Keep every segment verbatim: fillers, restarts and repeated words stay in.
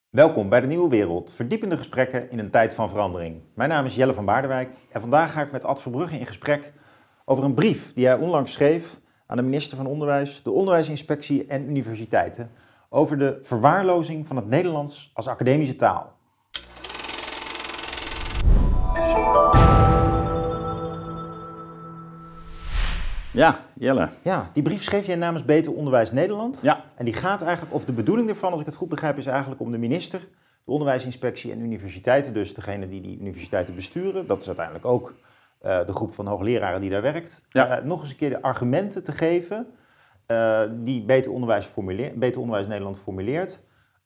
Welkom bij de Nieuwe Wereld, verdiepende gesprekken in een tijd van verandering. Mijn naam is Jelle van Baardenwijk en vandaag ga ik met Ad Verbrugge in gesprek over een brief die hij onlangs schreef aan de minister van Onderwijs, de Onderwijsinspectie en universiteiten over de verwaarlozing van het Nederlands als academische taal. Ja, Jelle. Ja, die brief schreef jij namens Beter Onderwijs Nederland. Ja. En die gaat eigenlijk, of de bedoeling ervan, als ik het goed begrijp, is eigenlijk om de minister, de Onderwijsinspectie en universiteiten, dus degene die die universiteiten besturen, dat is uiteindelijk ook uh, de groep van hoogleraren die daar werkt, Ja. uh, nog eens een keer de argumenten te geven uh, die Beter Onderwijs, formuleer, Beter Onderwijs Nederland formuleert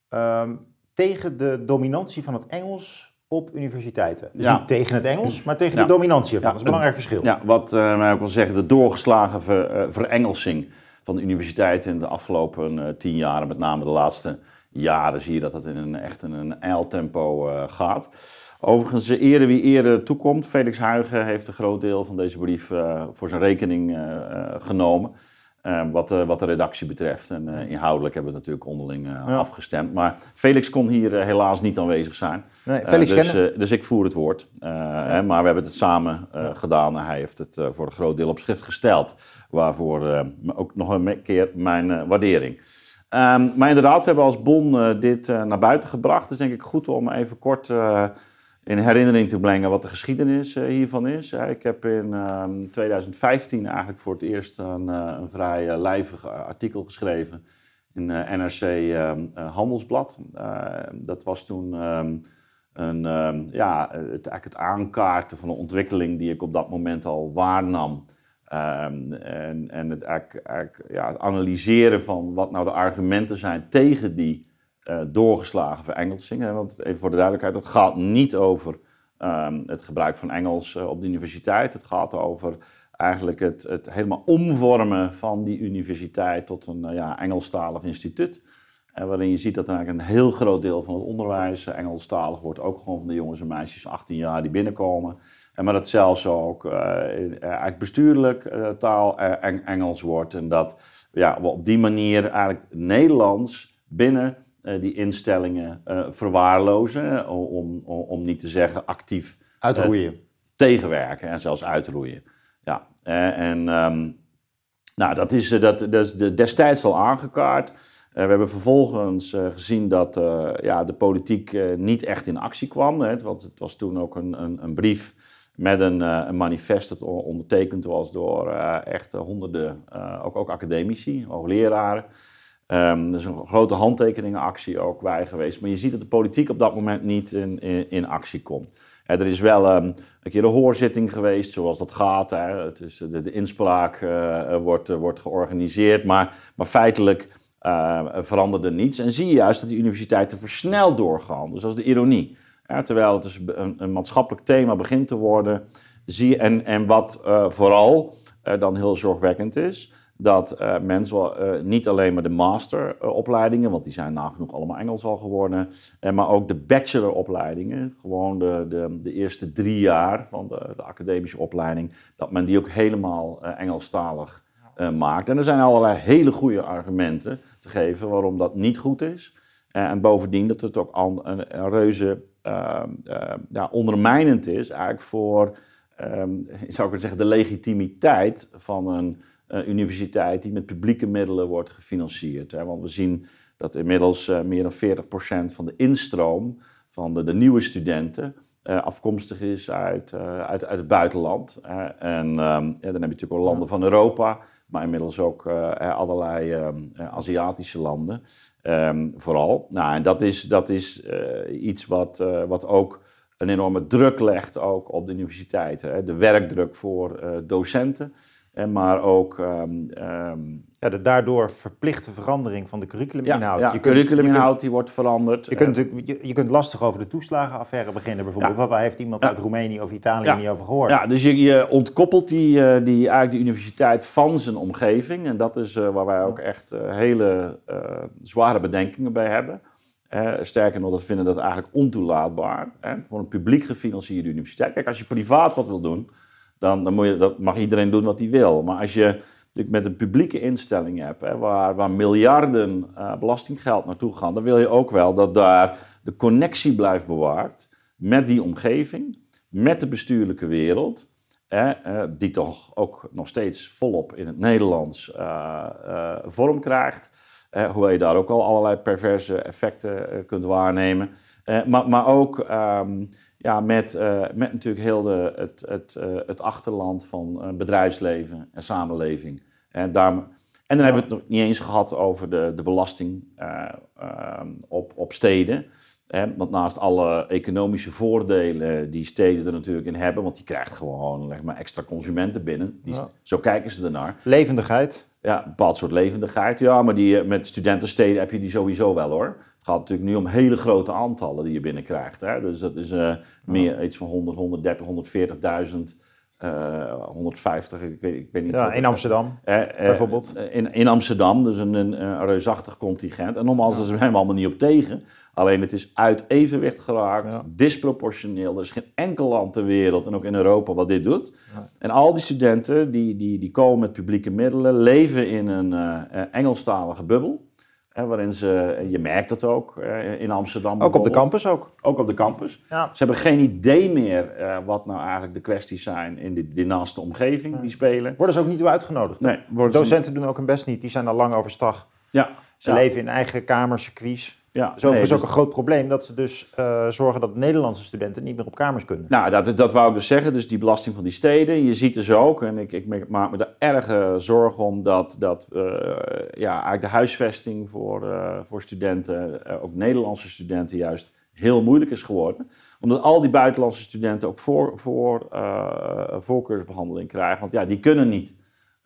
um, tegen de dominantie van het Engels op universiteiten. Dus ja. niet tegen het Engels, maar tegen ja. de dominantie ervan. Ja. Dat is een belangrijk verschil. Ja, wat uh, mij ook wil zeggen, de doorgeslagen ver, uh, verengelsing van de universiteiten in de afgelopen uh, tien jaren, met name de laatste jaren, zie je dat het in een echt in een ijltempo uh, gaat. Overigens, ere wie ere toekomt. Felix Huygen heeft een groot deel van deze brief uh, voor zijn rekening uh, uh, genomen. Uh, wat, uh, wat de redactie betreft. En uh, inhoudelijk hebben we het natuurlijk onderling uh, ja. afgestemd. Maar Felix kon hier uh, helaas niet aanwezig zijn. Nee, Felix uh, dus, uh, dus ik voer het woord. Uh, ja. hè, maar we hebben het samen uh, ja. gedaan. En hij heeft het uh, voor een groot deel op schrift gesteld. Waarvoor uh, ook nog een keer mijn uh, waardering. Um, maar inderdaad, we hebben als Bon uh, dit uh, naar buiten gebracht. Dus denk ik goed om even kort uh, in herinnering te brengen wat de geschiedenis uh, hiervan is. Uh, ik heb in uh, twintig vijftien eigenlijk voor het eerst een, uh, een vrij uh, lijvig artikel geschreven in uh, N R C uh, uh, Handelsblad. Uh, dat was toen um, een, um, ja, het, eigenlijk het aankaarten van een ontwikkeling die ik op dat moment al waarnam. Um, en, en het, eigenlijk, eigenlijk, ja, het analyseren van wat nou de argumenten zijn tegen die uh, doorgeslagen verengelsing. Want even voor de duidelijkheid, het gaat niet over um, het gebruik van Engels uh, op de universiteit. Het gaat over eigenlijk het, het helemaal omvormen van die universiteit tot een uh, ja, Engelstalig instituut. En waarin je ziet dat er eigenlijk een heel groot deel van het onderwijs uh, Engelstalig wordt. Ook gewoon van de jongens en meisjes van achttien jaar die binnenkomen. En maar dat zelfs ook uh, eigenlijk bestuurlijk uh, taal uh, Engels wordt. En dat ja, we op die manier eigenlijk Nederlands binnen uh, die instellingen uh, verwaarlozen. Om, om, om niet te zeggen actief uitroeien. Uh, tegenwerken en zelfs uitroeien. Ja, uh, en um, nou, dat is, uh, dat, dat is de, destijds al aangekaart. Uh, we hebben vervolgens uh, gezien dat uh, ja, de politiek uh, niet echt in actie kwam. Hè, want het was toen ook een, een, een brief met een, uh, een manifest dat ondertekend was door uh, echt uh, honderden, uh, ook, ook academici, hoogleraren. Um, er is een grote handtekeningenactie ook bij geweest. Maar je ziet dat de politiek op dat moment niet in, in, in actie komt. Uh, er is wel um, een keer een hoorzitting geweest, zoals dat gaat. Hè. Het is, de, de inspraak uh, wordt, uh, wordt georganiseerd, maar, maar feitelijk uh, veranderde niets. En zie je juist dat die universiteiten versneld doorgaan. Dus dat is de ironie. Ja, terwijl het dus een, een maatschappelijk thema begint te worden. Zie je, en, en wat uh, vooral uh, dan heel zorgwekkend is, dat uh, mensen wel, uh, niet alleen maar de masteropleidingen, want die zijn nagenoeg allemaal Engels al geworden, uh, maar ook de bacheloropleidingen, gewoon de, de, de eerste drie jaar van de, de academische opleiding, dat men die ook helemaal uh, Engelstalig uh, maakt. En er zijn allerlei hele goede argumenten te geven waarom dat niet goed is. Uh, en bovendien dat het ook een, een, een reuze uh, uh, ja, ondermijnend is eigenlijk voor, um, zou ik zeggen, de legitimiteit van een uh, universiteit die met publieke middelen wordt gefinancierd. Hè? Want we zien dat inmiddels uh, meer dan veertig procent van de instroom van de, de nieuwe studenten uh, afkomstig is uit, uh, uit, uit het buitenland. Uh, en um, ja, dan heb je natuurlijk ook landen van Europa, maar inmiddels ook uh, allerlei um, uh, Aziatische landen. Um, vooral. Nou, en dat is, dat is uh, iets wat, uh, wat ook een enorme druk legt ook op de universiteiten. Hè. De werkdruk voor uh, docenten, en maar ook Um, um, ja, de daardoor verplichte verandering van de curriculuminhoud. Ja, ja, de curriculuminhoud die wordt veranderd. Je kunt, natuurlijk, je, je kunt lastig over de toeslagenaffaire beginnen bijvoorbeeld. Ja. Daar heeft iemand ja. uit Roemenië of Italië ja. niet over gehoord. Ja, dus je, je ontkoppelt die, uh, die, eigenlijk de universiteit van zijn omgeving. En dat is uh, waar wij ook echt uh, hele uh, zware bedenkingen bij hebben. Uh, sterker nog, dat vinden dat eigenlijk ontoelaatbaar. Hè, voor een publiek gefinancierde universiteit. Kijk, als je privaat wat wil doen, dan, dan moet je, dat mag iedereen doen wat hij wil. Maar als je ik met een publieke instelling heb, hè, waar, waar miljarden uh, belastinggeld naartoe gaan, dan wil je ook wel dat daar de connectie blijft bewaard met die omgeving, met de bestuurlijke wereld, hè, uh, die toch ook nog steeds volop in het Nederlands uh, uh, vorm krijgt. Uh, hoewel je daar ook al allerlei perverse effecten uh, kunt waarnemen. Uh, maar, maar ook um, ja, met, uh, met natuurlijk heel de, het, het, uh, het achterland van uh, bedrijfsleven en samenleving. En, daar, en dan hebben we het nog niet eens gehad over de, de belasting uh, uh, op, op steden. Hè? Want naast alle economische voordelen die steden er natuurlijk in hebben, want die krijgt gewoon zeg maar, extra consumenten binnen. Die, ja. Zo kijken ze ernaar. Levendigheid. Ja, een bepaald soort levendigheid. Ja, maar die, met studentensteden heb je die sowieso wel hoor. Het gaat natuurlijk nu om hele grote aantallen die je binnenkrijgt. Hè? Dus dat is uh, meer ja. iets van honderd, honderddertig, honderdveertigduizend, uh, honderdvijftig, ik weet, ik weet niet. Ja, wat in Amsterdam uh, uh, bijvoorbeeld. In, in Amsterdam, dus een, een, een reusachtig contingent. En nogmaals, daar zijn we helemaal niet op tegen. Alleen het is uit evenwicht geraakt, ja. disproportioneel. Er is geen enkel land ter wereld en ook in Europa wat dit doet. Ja. En al die studenten die, die, die komen met publieke middelen, leven in een uh, Engelstalige bubbel. Hè, waarin ze, je merkt het ook uh, in Amsterdam. Ook op de campus ook. Ook op de campus. Ja. Ze hebben geen idee meer uh, wat nou eigenlijk de kwesties zijn in die, die naaste omgeving ja. die spelen. Worden ze ook niet toe uitgenodigd? Nee. Docenten ze... doen ook hun best niet, die zijn al lang overstag. Ja. Ze ja. leven in eigen kamers, circuits. Ja, dus overigens nee, dus... ook een groot probleem dat ze dus uh, zorgen dat Nederlandse studenten niet meer op kamers kunnen. Nou, dat, dat wou ik dus zeggen. Dus die belasting van die steden. Je ziet dus ook, en ik, ik maak me er erge zorgen om, dat, dat uh, ja, eigenlijk de huisvesting voor, uh, voor studenten, uh, ook Nederlandse studenten, juist heel moeilijk is geworden. Omdat al die buitenlandse studenten ook voor, voor, uh, voorkeursbehandeling krijgen. Want ja, die kunnen niet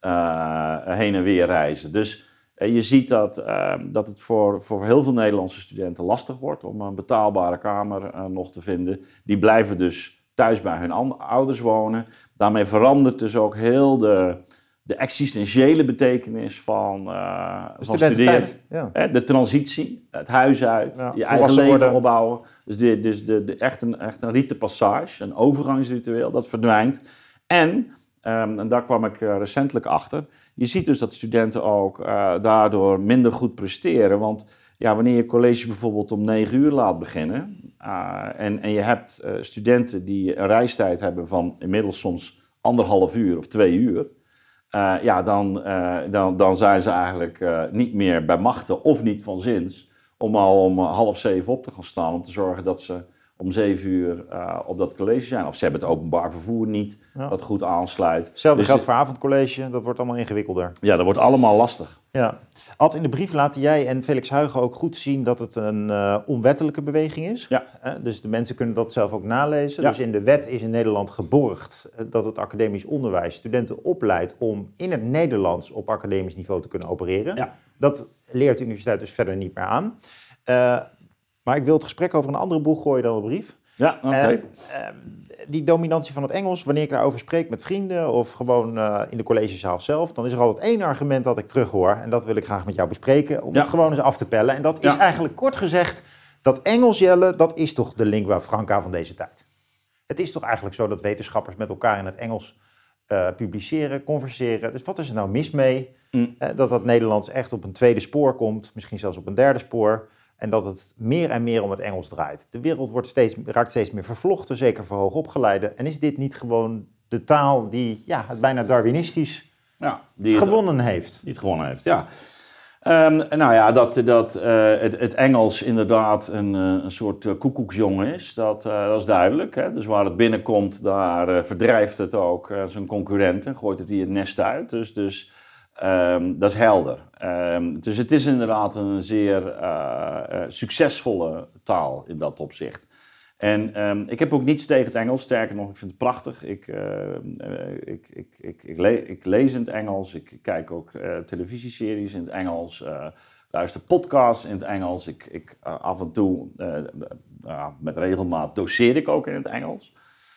uh, heen en weer reizen. Dus... Je ziet dat, uh, dat het voor, voor heel veel Nederlandse studenten lastig wordt om een betaalbare kamer uh, nog te vinden. Die blijven dus thuis bij hun ouders wonen. Daarmee verandert dus ook heel de, de existentiële betekenis van, uh, van studeren. Ja. Hè, de transitie, het huis uit, ja, je eigen leven worden. opbouwen. Dus, de, dus de, de, echt, een, echt een rite passage, een overgangsritueel, dat verdwijnt. En, um, en daar kwam ik uh, recentelijk achter... Je ziet dus dat studenten ook uh, daardoor minder goed presteren. Want ja, wanneer je college bijvoorbeeld om negen uur laat beginnen... Uh, en, en je hebt uh, studenten die een reistijd hebben van inmiddels soms anderhalf uur of twee uur... Uh, ja, dan, uh, dan, dan zijn ze eigenlijk uh, niet meer bij machten of niet van zins... om al om half zeven op te gaan staan om te zorgen dat ze... om zeven uur uh, op dat college zijn. Of ze hebben het openbaar vervoer niet, ja. dat goed aansluit. Hetzelfde dus geldt voor avondcollege, dat wordt allemaal ingewikkelder. Ja, dat wordt allemaal lastig. Ja. Ad, in de brief laten jij en Felix Huygen ook goed zien dat het een uh, onwettelijke beweging is. Ja. Uh, dus de mensen kunnen dat zelf ook nalezen. Ja. Dus in de wet is in Nederland geborgd uh, dat het academisch onderwijs studenten opleidt om in het Nederlands op academisch niveau te kunnen opereren. Ja. Dat leert de universiteit dus verder niet meer aan. Uh, Maar ik wil het gesprek over een andere boeg gooien dan de brief. Ja, oké. Okay. Uh, uh, die dominantie van het Engels, wanneer ik daarover spreek met vrienden of gewoon uh, in de collegezaal zelf, dan is er altijd één argument dat ik terughoor. En dat wil ik graag met jou bespreken, om ja. het gewoon eens af te pellen. En dat is ja. eigenlijk kort gezegd, dat Engels, Jelle, dat is toch de lingua franca van deze tijd. Het is toch eigenlijk zo dat wetenschappers met elkaar in het Engels uh, publiceren, converseren. Dus wat is er nou mis mee? Mm. Uh, dat dat Nederlands echt op een tweede spoor komt, misschien zelfs op een derde spoor. En dat het meer en meer om het Engels draait. De wereld wordt steeds, raakt steeds meer vervlochten, zeker voor hoogopgeleiden. En is dit niet gewoon de taal die ja, het bijna darwinistisch ja, die gewonnen het, heeft? Die het gewonnen heeft, ja. Um, nou ja, dat, dat uh, het, het Engels inderdaad een, een soort uh, koekoeksjongen is, dat, uh, dat is duidelijk. Hè? Dus waar het binnenkomt, daar uh, verdrijft het ook uh, zijn concurrenten, gooit het hier het nest uit. Dus... dus Um, dat is helder. Um, dus het is inderdaad een zeer uh, uh, succesvolle taal in dat opzicht. En um, ik heb ook niets tegen het Engels. Sterker nog, ik vind het prachtig. Ik, uh, uh, ik, ik, ik, ik, le- ik lees in het Engels. Ik kijk ook uh, televisieseries in het Engels. Uh, luister podcasts in het Engels. Ik, ik, uh, af en toe, uh, uh, met regelmaat, doseer ik ook in het Engels.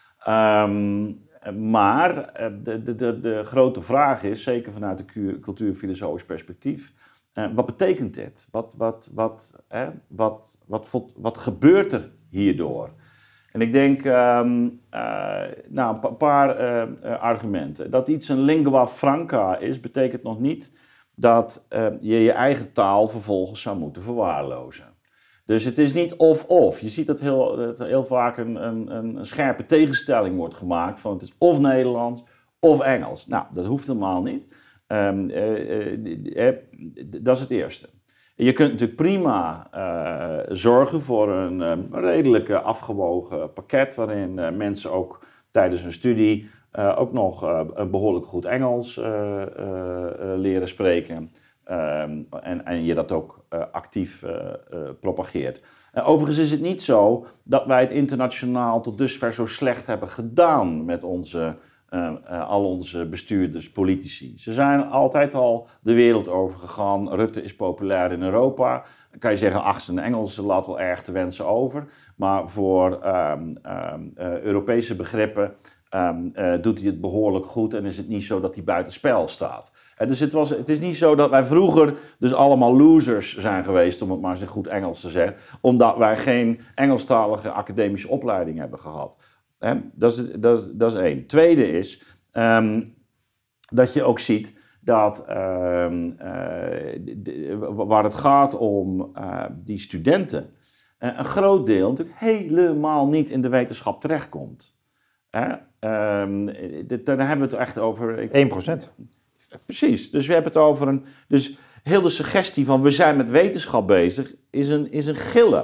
Um, Maar de, de, de, de grote vraag is, zeker vanuit een cultuurfilosofisch perspectief, uh, wat betekent dit? Wat, wat, wat, hè, wat, wat, wat, wat gebeurt er hierdoor? En ik denk, um, uh, nou, een pa- paar uh, uh, argumenten. Dat iets een lingua franca is, betekent nog niet dat uh, je je eigen taal vervolgens zou moeten verwaarlozen. Dus het is niet of-of. Je ziet dat heel, dat heel vaak een, een, een scherpe tegenstelling wordt gemaakt van het is of Nederlands of Engels. Nou, dat hoeft helemaal niet. Um, uh, uh, uh, dat is het eerste. Je kunt natuurlijk prima uh, zorgen voor een um, redelijk uh, afgewogen pakket waarin uh, mensen ook tijdens hun studie uh, ook nog uh, een behoorlijk goed Engels uh, uh, uh, leren spreken. Um, en, en je dat ook uh, actief uh, uh, propageert. Uh, overigens is het niet zo dat wij het internationaal tot dusver zo slecht hebben gedaan met onze, uh, uh, al onze bestuurders, politici. Ze zijn altijd al de wereld over gegaan. Rutte is populair in Europa. Dan kan je zeggen, ach, zijn Engels laat wel erg te wensen over. Maar voor um, um, uh, Europese begrippen Um, uh, doet hij het behoorlijk goed en is het niet zo dat hij buitenspel staat. En dus het, was, het is niet zo dat wij vroeger dus allemaal losers zijn geweest, om het maar eens in goed Engels te zeggen, omdat wij geen Engelstalige academische opleiding hebben gehad. He? Dat, is, dat, is, dat is één. Tweede is um, dat je ook ziet dat um, uh, de, de, waar het gaat om uh, die studenten, uh, een groot deel natuurlijk helemaal niet in de wetenschap terechtkomt. Eh, um, daar hebben we het echt over. Ik, één procent. Precies. Dus we hebben het over een. Dus heel de suggestie van we zijn met wetenschap bezig is een, is een giller.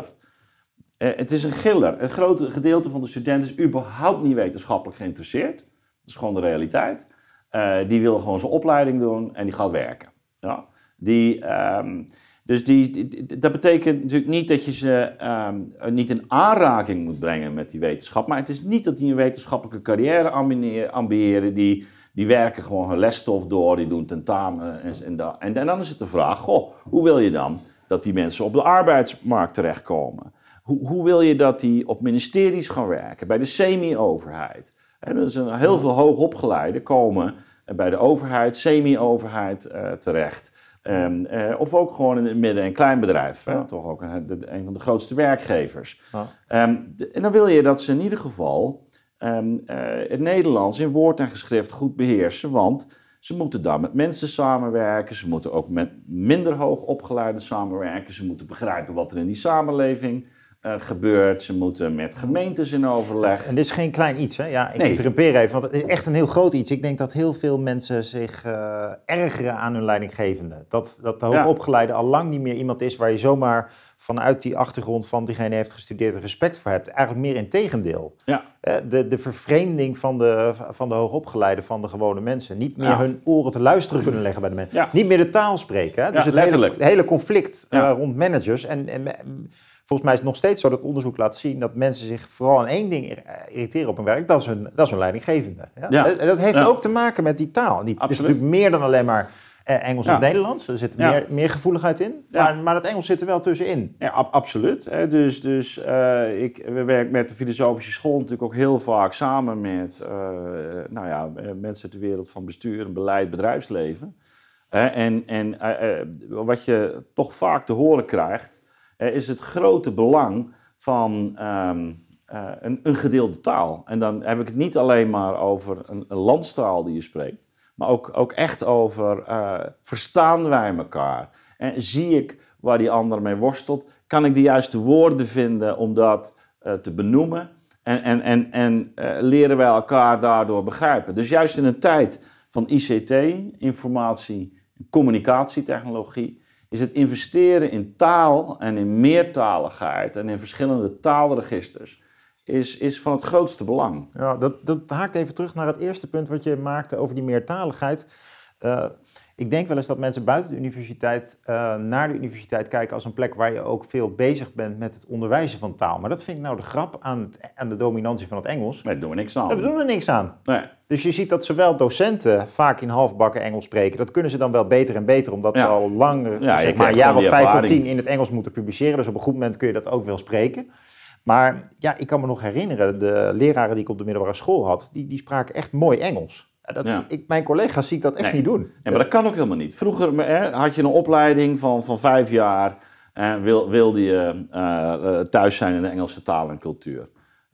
Uh, het is een giller. Een groot gedeelte van de studenten is überhaupt niet wetenschappelijk geïnteresseerd. Dat is gewoon de realiteit. Uh, die wil gewoon zijn opleiding doen en die gaat werken. Ja. Die. Um, Dus die, die, dat betekent natuurlijk niet dat je ze um, niet in aanraking moet brengen met die wetenschap. Maar het is niet dat die een wetenschappelijke carrière ambiëren. Die, die werken gewoon hun lesstof door, die doen tentamen en, en, dat. en, en dan is het de vraag, goh, hoe wil je dan dat die mensen op de arbeidsmarkt terechtkomen? Hoe, hoe wil je dat die op ministeries gaan werken, bij de semi-overheid? En er zijn heel veel hoogopgeleiden komen bij de overheid, semi-overheid uh, terecht. Um, uh, of ook gewoon in het midden- en kleinbedrijf. Ja. Toch ook een, de, een van de grootste werkgevers. Ja. Um, de, en dan wil je dat ze in ieder geval um, uh, het Nederlands in woord en geschrift goed beheersen. Want ze moeten daar met mensen samenwerken. Ze moeten ook met minder hoog opgeleiden samenwerken. Ze moeten begrijpen wat er in die samenleving uh, gebeurt. Ze moeten met gemeentes in overleg. En dit is geen klein iets, hè? Ja, ik nee. interrumpeer even, want het is echt een heel groot iets. Ik denk dat heel veel mensen zich uh, ergeren aan hun leidinggevende. Dat, dat de hoogopgeleide ja. al lang niet meer iemand is waar je zomaar vanuit die achtergrond van diegene heeft gestudeerd respect voor hebt. Eigenlijk meer in tegendeel. Ja. Uh, de, de vervreemding van de, van de hoogopgeleide, van de gewone mensen. Niet meer ja. hun oren te luisteren kunnen leggen bij de mensen. Ja. Niet meer de taal spreken. Hè? Dus ja, het hele, hele conflict uh, ja. rond managers. En, en volgens mij is het nog steeds zo dat onderzoek laat zien dat mensen zich vooral aan één ding irriteren op hun werk. Dat is hun, dat is hun leidinggevende. Ja? Ja. En dat heeft ja. ook te maken met die taal. Die, het is natuurlijk meer dan alleen maar eh, Engels ja. of Nederlands. Er zit ja. meer, meer gevoeligheid in. Ja. Maar, maar dat Engels zit er wel tussenin. Ja, ab- absoluut. Hè. Dus, dus uh, ik we werken met de filosofische school natuurlijk ook heel vaak samen met uh, nou ja, mensen uit de wereld van bestuur en beleid, bedrijfsleven. Uh, en en uh, uh, wat je toch vaak te horen krijgt, Uh, is het grote belang van um, uh, een, een gedeelde taal. En dan heb ik het niet alleen maar over een, een landstaal die je spreekt, maar ook, ook echt over uh, verstaan wij elkaar? En zie ik waar die ander mee worstelt? Kan ik de juiste woorden vinden om dat uh, te benoemen? En, en, en, en uh, leren wij elkaar daardoor begrijpen? Dus juist in een tijd van I C T, informatie- en communicatietechnologie, is het investeren in taal en in meertaligheid en in verschillende taalregisters is, is van het grootste belang. Ja, dat, dat haakt even terug naar het eerste punt wat je maakte over die meertaligheid. Uh, ik denk wel eens dat mensen buiten de universiteit uh, naar de universiteit kijken als een plek waar je ook veel bezig bent met het onderwijzen van taal. Maar dat vind ik nou de grap aan, het, aan de dominantie van het Engels. Nee, daar doen we niks aan. Daar doen we niks aan. Nee. Dus je ziet dat zowel docenten vaak in halfbakken Engels spreken. Dat kunnen ze dan wel beter en beter, omdat ja. ze al lang, ja, zeg maar, een jaar of vijf tot tien in het Engels moeten publiceren. Dus op een goed moment kun je dat ook wel spreken. Maar ja, ik kan me nog herinneren, de leraren die ik op de middelbare school had, die, die spraken echt mooi Engels. Dat, ja. ik, mijn collega's zie ik dat echt nee. niet doen. Ja, maar dat kan ook helemaal niet. Vroeger hè, had je een opleiding van, van vijf jaar en wil, wilde je uh, thuis zijn in de Engelse taal en cultuur.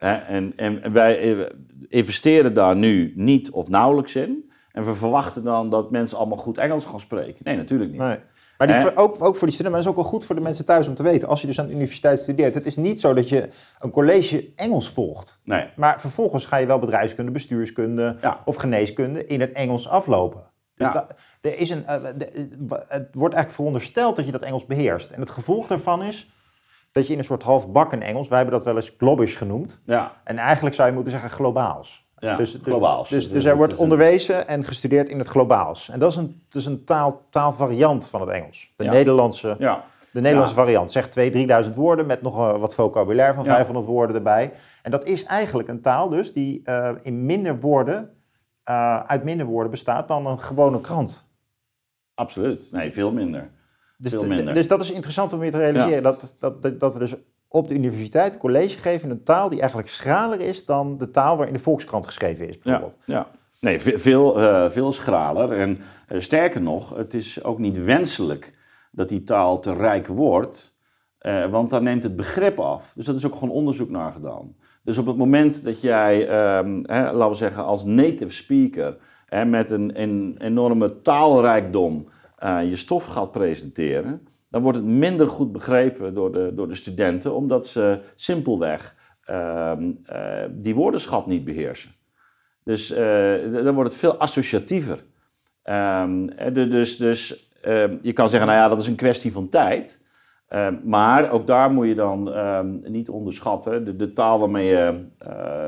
Hè? En, en wij investeren daar nu niet of nauwelijks in. En we verwachten dan dat mensen allemaal goed Engels gaan spreken. Nee, natuurlijk niet. Nee. Maar die, voor, ook, ook voor die studenten, maar het is ook wel goed voor de mensen thuis om te weten. Als je dus aan de universiteit studeert, het is niet zo dat je een college Engels volgt. Nee. Maar vervolgens ga je wel bedrijfskunde, bestuurskunde ja. of geneeskunde in het Engels aflopen. Dus ja. da, er is een, uh, de, het wordt eigenlijk verondersteld dat je dat Engels beheerst. En het gevolg daarvan is dat je in een soort halfbakken Engels, wij hebben dat wel eens globbish genoemd. Ja. En eigenlijk zou je moeten zeggen globaals. Ja, dus, dus, globaals. Dus, dus, dus er wordt onderwezen en gestudeerd in het globaals. En dat is een, dat is een taal, taalvariant van het Engels. De ja. Nederlandse, ja. de Nederlandse ja. variant. Zegt tweeduizend, drieduizend woorden met nog uh, wat vocabulaire van ja. vijfhonderd woorden erbij. En dat is eigenlijk een taal dus die uh, in minder woorden, uh, uit minder woorden bestaat dan een gewone krant. Absoluut. Nee, veel minder. Dus, veel minder. D- dus dat is interessant om weer te realiseren. Ja. Dat, dat, dat, dat we dus op de universiteit college geven in een taal die eigenlijk schraler is dan de taal waarin de Volkskrant geschreven is, bijvoorbeeld. Ja, ja. Nee, veel, uh, veel schraler. En uh, sterker nog, het is ook niet wenselijk dat die taal te rijk wordt, uh, want dan neemt het begrip af. Dus dat is ook gewoon onderzoek naar gedaan. Dus op het moment dat jij, um, hè, laten we zeggen, als native speaker hè, met een, een enorme taalrijkdom uh, je stof gaat presenteren, dan wordt het minder goed begrepen door de, door de studenten, omdat ze simpelweg uh, uh, die woordenschat niet beheersen. Dus uh, dan wordt het veel associatiever. Um, dus dus uh, je kan zeggen, nou ja, dat is een kwestie van tijd. Uh, maar ook daar moet je dan uh, niet onderschatten. De, de taal waarmee je uh,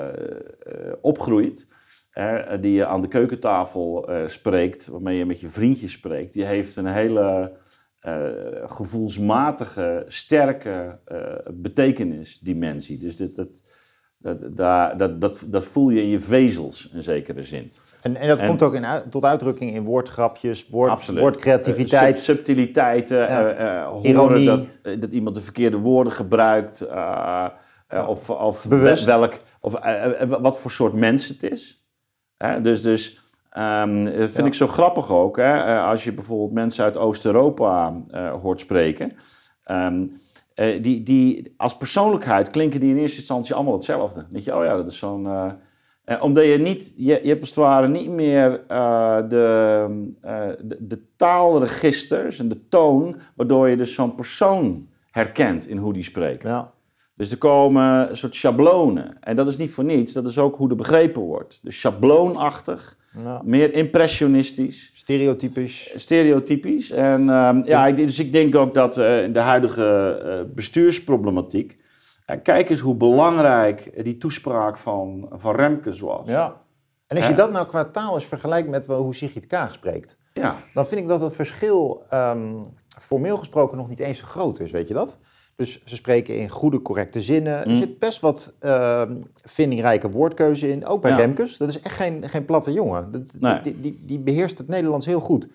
uh, opgroeit, uh, die je aan de keukentafel uh, spreekt, waarmee je met je vriendjes spreekt, die heeft een hele uh, gevoelsmatige, sterke uh, betekenisdimensie. Dus dit, dat, dat, dat, dat, dat, dat voel je in je vezels, in zekere zin. En, en dat en, komt ook in, tot uitdrukking in woordgrapjes, woord, woordcreativiteit. Uh, subtiliteiten, ja. uh, uh, horen Ironie. Dat, uh, dat iemand de verkeerde woorden gebruikt. Uh, uh, ja. Of, of, Bewust. Welk, of uh, uh, wat voor soort mens het is. Uh, dus dus um, dat vind ja. ik zo grappig ook. Hè? Uh, als je bijvoorbeeld mensen uit Oost-Europa uh, hoort spreken. Um, uh, die, die als persoonlijkheid klinken die in eerste instantie allemaal hetzelfde. Dan denk je, oh ja, dat is zo'n... Uh, Uh, omdat je niet, je, je hebt als het ware niet meer uh, de, uh, de, de taalregisters en de toon, waardoor je dus zo'n persoon herkent in hoe die spreekt. Ja. Dus er komen een soort schablonen. En dat is niet voor niets, dat is ook hoe er begrepen wordt. Dus schabloonachtig, ja. meer impressionistisch. Stereotypisch. Stereotypisch. En, um, ja, ik, dus ik denk ook dat uh, in de huidige uh, bestuursproblematiek, ja, kijk eens hoe belangrijk die toespraak van, van Remkes was. Ja. En als je dat nou qua taal eens vergelijkt met wel hoe Sigrid Kaag spreekt, ja. dan vind ik dat het verschil um, formeel gesproken nog niet eens zo groot is, weet je dat? Dus ze spreken in goede, correcte zinnen. Mm. Er zit best wat uh, vindingrijke woordkeuze in, ook bij ja. Remkes. Dat is echt geen, geen platte jongen. Dat, nee. die, die, die beheerst het Nederlands heel goed.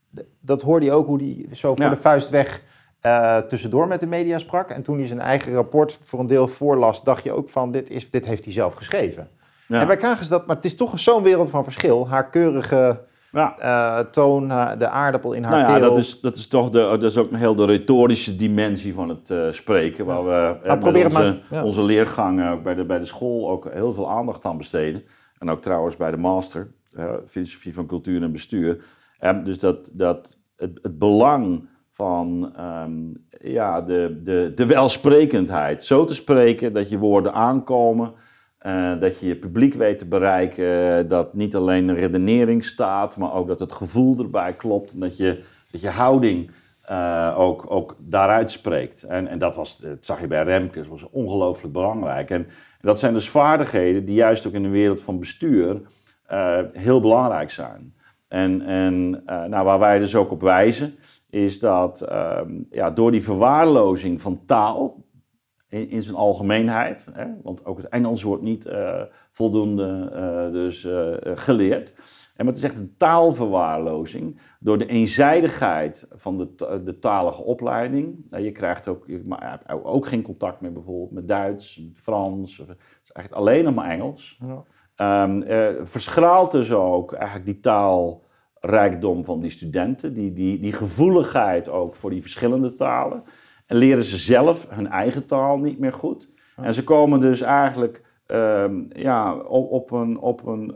Dat hoorde je ook hoe die zo voor ja. de vuist weg Uh, tussendoor met de media sprak. En toen hij zijn eigen rapport voor een deel voorlas, dacht je ook van, dit, is, dit heeft hij zelf geschreven. Ja. En bij Kaag is dat, maar het is toch zo'n wereld van verschil. Haar keurige ja. uh, toon, uh, de aardappel in haar nou ja, keel. Dat is, dat is toch de, dat is ook een heel de retorische dimensie van het uh, spreken, waar we ja. uh, met onze, maar, ja. onze leergang uh, bij, de, bij de school ook heel veel aandacht aan besteden. En ook trouwens bij de master, uh, filosofie van cultuur en bestuur. Uh, dus dat, dat het, het belang van um, ja, de, de, de welsprekendheid. Zo te spreken dat je woorden aankomen, uh, dat je je publiek weet te bereiken, dat niet alleen een redenering staat, maar ook dat het gevoel erbij klopt en dat je, dat je houding uh, ook, ook daaruit spreekt. En, en dat, was, dat zag je bij Remkes, was ongelooflijk belangrijk. En, en dat zijn dus vaardigheden die juist ook in de wereld van bestuur uh, heel belangrijk zijn. En, en uh, nou, waar wij dus ook op wijzen, is dat um, ja, door die verwaarlozing van taal in, in zijn algemeenheid, hè, want ook het Engels wordt niet uh, voldoende uh, dus, uh, geleerd. En maar het is echt een taalverwaarlozing door de eenzijdigheid van de, de talige opleiding. Nou, je krijgt ook, je hebt ook geen contact meer bijvoorbeeld met Duits, met Frans. Het is eigenlijk alleen nog maar Engels. Ja. Um, uh, verschraalt dus ook eigenlijk die taal rijkdom van die studenten, die, die, die gevoeligheid ook voor die verschillende talen. En leren ze zelf hun eigen taal niet meer goed. Ja. En ze komen dus eigenlijk um, ja, op, op een, op een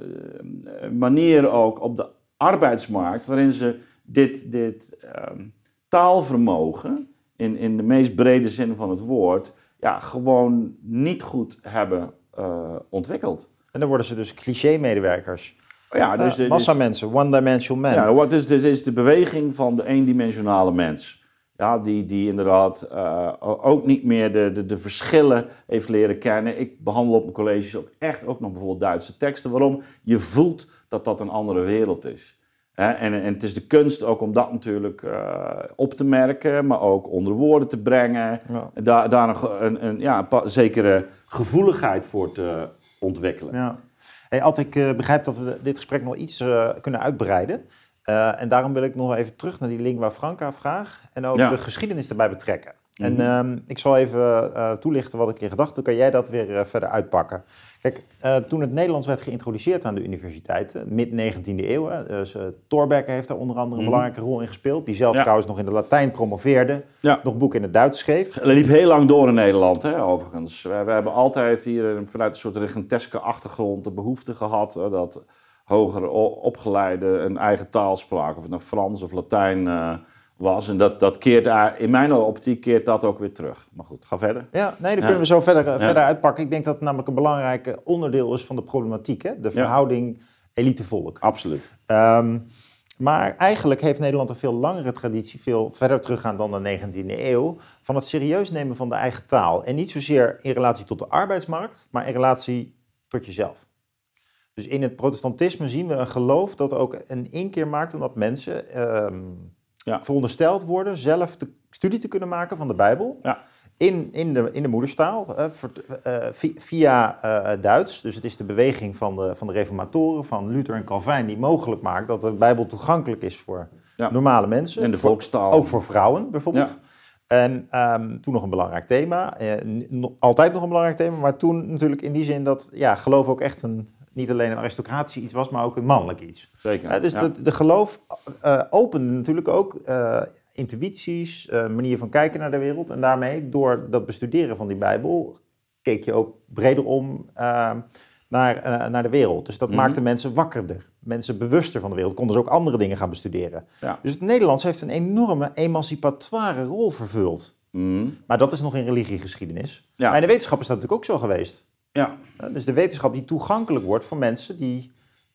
uh, manier ook op de arbeidsmarkt, waarin ze dit, dit um, taalvermogen, in, in de meest brede zin van het woord, ja, gewoon niet goed hebben uh, ontwikkeld. En dan worden ze dus cliché-medewerkers. Ja, dus uh, massa mensen, one-dimensional man. Ja, wat is, dit is de beweging van de eendimensionale mens. Ja, die, die inderdaad uh, ook niet meer de, de, de verschillen heeft leren kennen. Ik behandel op mijn colleges ook echt ook nog bijvoorbeeld Duitse teksten. Waarom? Je voelt dat dat een andere wereld is. He, en, en het is de kunst ook om dat natuurlijk uh, op te merken, maar ook onder woorden te brengen. Ja. Daar, daar een, een, een, ja, een zekere gevoeligheid voor te ontwikkelen. Ja. Hey, Ad, ik uh, begrijp dat we dit gesprek nog iets uh, kunnen uitbreiden. Uh, en daarom wil ik nog even terug naar die lingua franca vraag. En ook ja. de geschiedenis erbij betrekken. Mm-hmm. En uh, ik zal even uh, toelichten wat ik in gedachten. Dan kan jij dat weer uh, verder uitpakken. Kijk, uh, toen het Nederlands werd geïntroduceerd aan de universiteiten, mid-negentiende eeuw. Dus, uh, Thorbecke heeft daar onder andere een mm-hmm. belangrijke rol in gespeeld. Die zelf ja. trouwens nog in de Latijn promoveerde. Ja. Nog boeken in het Duits schreef. Dat liep heel lang door in Nederland, hè, overigens. We, we hebben altijd hier vanuit een soort regenteske achtergrond de behoefte gehad uh, dat hoger opgeleide een eigen taal spraken. Of het nou Frans of Latijn uh, was. En dat, dat keert daar, in mijn optiek keert dat ook weer terug. Maar goed, ga verder. Ja, nee, dan ja. kunnen we zo verder, uh, ja. verder uitpakken. Ik denk dat het namelijk een belangrijk onderdeel is van de problematiek. Hè? De verhouding ja. elite-volk. Absoluut. Um, maar eigenlijk heeft Nederland een veel langere traditie, veel verder teruggaan dan de negentiende eeuw, van het serieus nemen van de eigen taal. En niet zozeer in relatie tot de arbeidsmarkt, maar in relatie tot jezelf. Dus in het protestantisme zien we een geloof dat ook een inkeer maakt omdat mensen um, ja. verondersteld worden zelf de studie te kunnen maken van de Bijbel ja. in, in, de, in de moederstaal uh, voor, uh, via uh, Duits. Dus het is de beweging van de, van de reformatoren, van Luther en Calvijn, die mogelijk maakt dat de Bijbel toegankelijk is voor ja. normale mensen. En de volkstaal. Voor, ook voor vrouwen bijvoorbeeld. Ja. En um, toen nog een belangrijk thema, uh, no, altijd nog een belangrijk thema, maar toen natuurlijk in die zin dat ja, geloof ook echt een niet alleen een aristocratie iets was, maar ook een mannelijk iets. Zeker. Uh, dus ja. de, de geloof uh, opende natuurlijk ook uh, intuïties, uh, manier van kijken naar de wereld. En daarmee, door dat bestuderen van die Bijbel, keek je ook breder om uh, naar, uh, naar de wereld. Dus dat mm-hmm. maakte mensen wakkerder, mensen bewuster van de wereld. Konden ze ook andere dingen gaan bestuderen. Ja. Dus het Nederlands heeft een enorme emancipatoire rol vervuld. Mm-hmm. Maar dat is nog in religiegeschiedenis. Ja. Maar in de wetenschap is dat natuurlijk ook zo geweest. Ja. Dus de wetenschap die toegankelijk wordt voor mensen die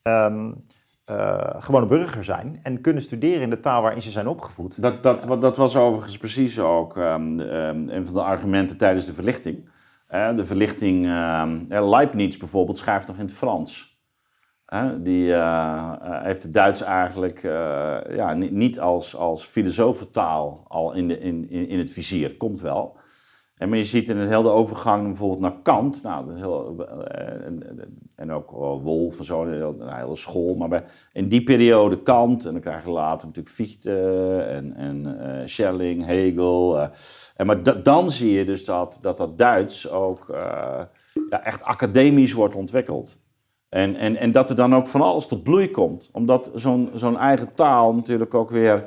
um, uh, gewone burger zijn en kunnen studeren in de taal waarin ze zijn opgevoed. Dat, dat, dat was overigens precies ook um, um, een van de argumenten tijdens de verlichting. Uh, de verlichting, um, Leibniz bijvoorbeeld schrijft nog in het Frans. Uh, die uh, uh, heeft het Duits eigenlijk uh, ja, niet, niet als, als filosofentaal al in, de, in, in het vizier. Komt wel. En maar je ziet in het hele overgang bijvoorbeeld naar Kant, nou, dat is heel, en, en ook Wolff en zo, een hele school. Maar bij, in die periode Kant, en dan krijg je later natuurlijk Fichte en, en uh, Schelling, Hegel. Uh, en maar da, dan zie je dus dat dat, dat Duits ook uh, ja, echt academisch wordt ontwikkeld. En, en, en dat er dan ook van alles tot bloei komt. Omdat zo'n, zo'n eigen taal natuurlijk ook weer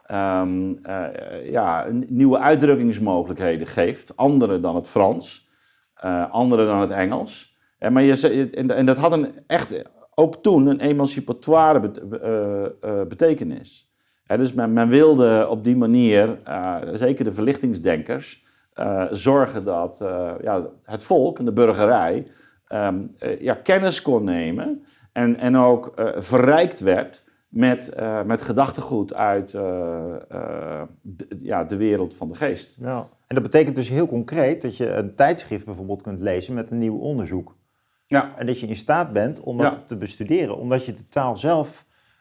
Um, uh, ja, nieuwe uitdrukkingsmogelijkheden geeft. Andere dan het Frans, uh, andere dan het Engels. En, maar je, en, en dat had een echt, ook toen een emancipatoire bet, uh, uh, betekenis. Ja, dus men, men wilde op die manier, uh, zeker de verlichtingsdenkers, uh, zorgen dat uh, ja, het volk en de burgerij um, uh, ja, kennis kon nemen en, en ook uh, verrijkt werd met, uh, met gedachtegoed uit uh, uh, de, ja, de wereld van de geest. Ja. En dat betekent dus heel concreet dat je een tijdschrift bijvoorbeeld kunt lezen met een nieuw onderzoek. Ja. En dat je in staat bent om dat ja. te bestuderen, omdat je de taal zelf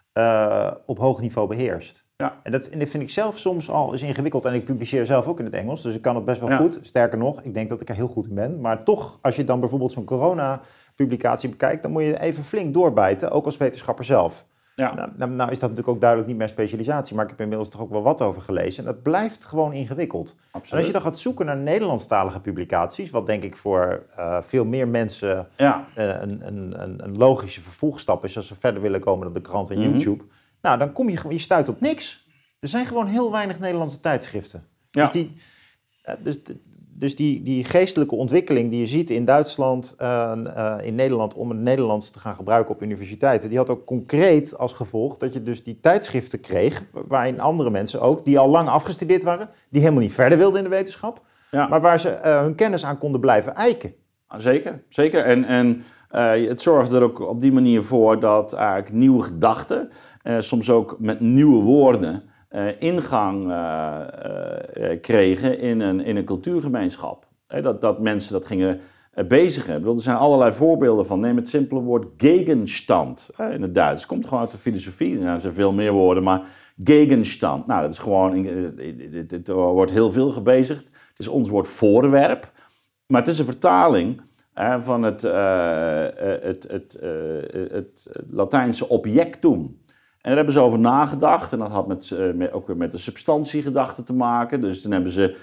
uh, op hoog niveau beheerst. Ja. En, dat, en dat vind ik zelf soms al eens ingewikkeld. En ik publiceer zelf ook in het Engels, dus ik kan het best wel ja. goed. Sterker nog, ik denk dat ik er heel goed in ben. Maar toch, als je dan bijvoorbeeld zo'n corona-publicatie bekijkt, dan moet je even flink doorbijten, ook als wetenschapper zelf. Ja. Nou, nou, nou is dat natuurlijk ook duidelijk niet mijn specialisatie, maar ik heb inmiddels toch ook wel wat over gelezen. En dat blijft gewoon ingewikkeld. Absoluut. En als je dan gaat zoeken naar Nederlandstalige publicaties, wat denk ik voor uh, veel meer mensen ja. uh, een, een, een, een logische vervolgstap is als ze verder willen komen dan de krant en mm-hmm. YouTube. Nou, dan kom je, je stuit op niks. Er zijn gewoon heel weinig Nederlandse tijdschriften. Ja. Dus, die, uh, dus de, dus die, die geestelijke ontwikkeling die je ziet in Duitsland, uh, uh, in Nederland, om het Nederlands te gaan gebruiken op universiteiten, die had ook concreet als gevolg dat je dus die tijdschriften kreeg, waarin andere mensen ook, die al lang afgestudeerd waren, die helemaal niet verder wilden in de wetenschap, ja. maar waar ze uh, hun kennis aan konden blijven eiken. Zeker, zeker. En, en uh, het zorgde er ook op die manier voor dat eigenlijk nieuwe gedachten, uh, soms ook met nieuwe woorden, uh, ingang uh, uh, kregen in een, in een cultuurgemeenschap. Uh, dat, dat mensen dat gingen uh, bezigen. Ik bedoel, er zijn allerlei voorbeelden van. Neem het simpele woord Gegenstand uh, in het Duits. Het komt gewoon uit de filosofie. Er zijn veel meer woorden, maar Gegenstand. Nou, dat is gewoon, het wordt heel veel gebezigd. Het is ons woord voorwerp. Maar het is een vertaling uh, van het, uh, het, het, uh, het Latijnse objectum. En daar hebben ze over nagedacht. En dat had met, uh, met, ook weer met de substantiegedachte te maken. Dus dan hebben ze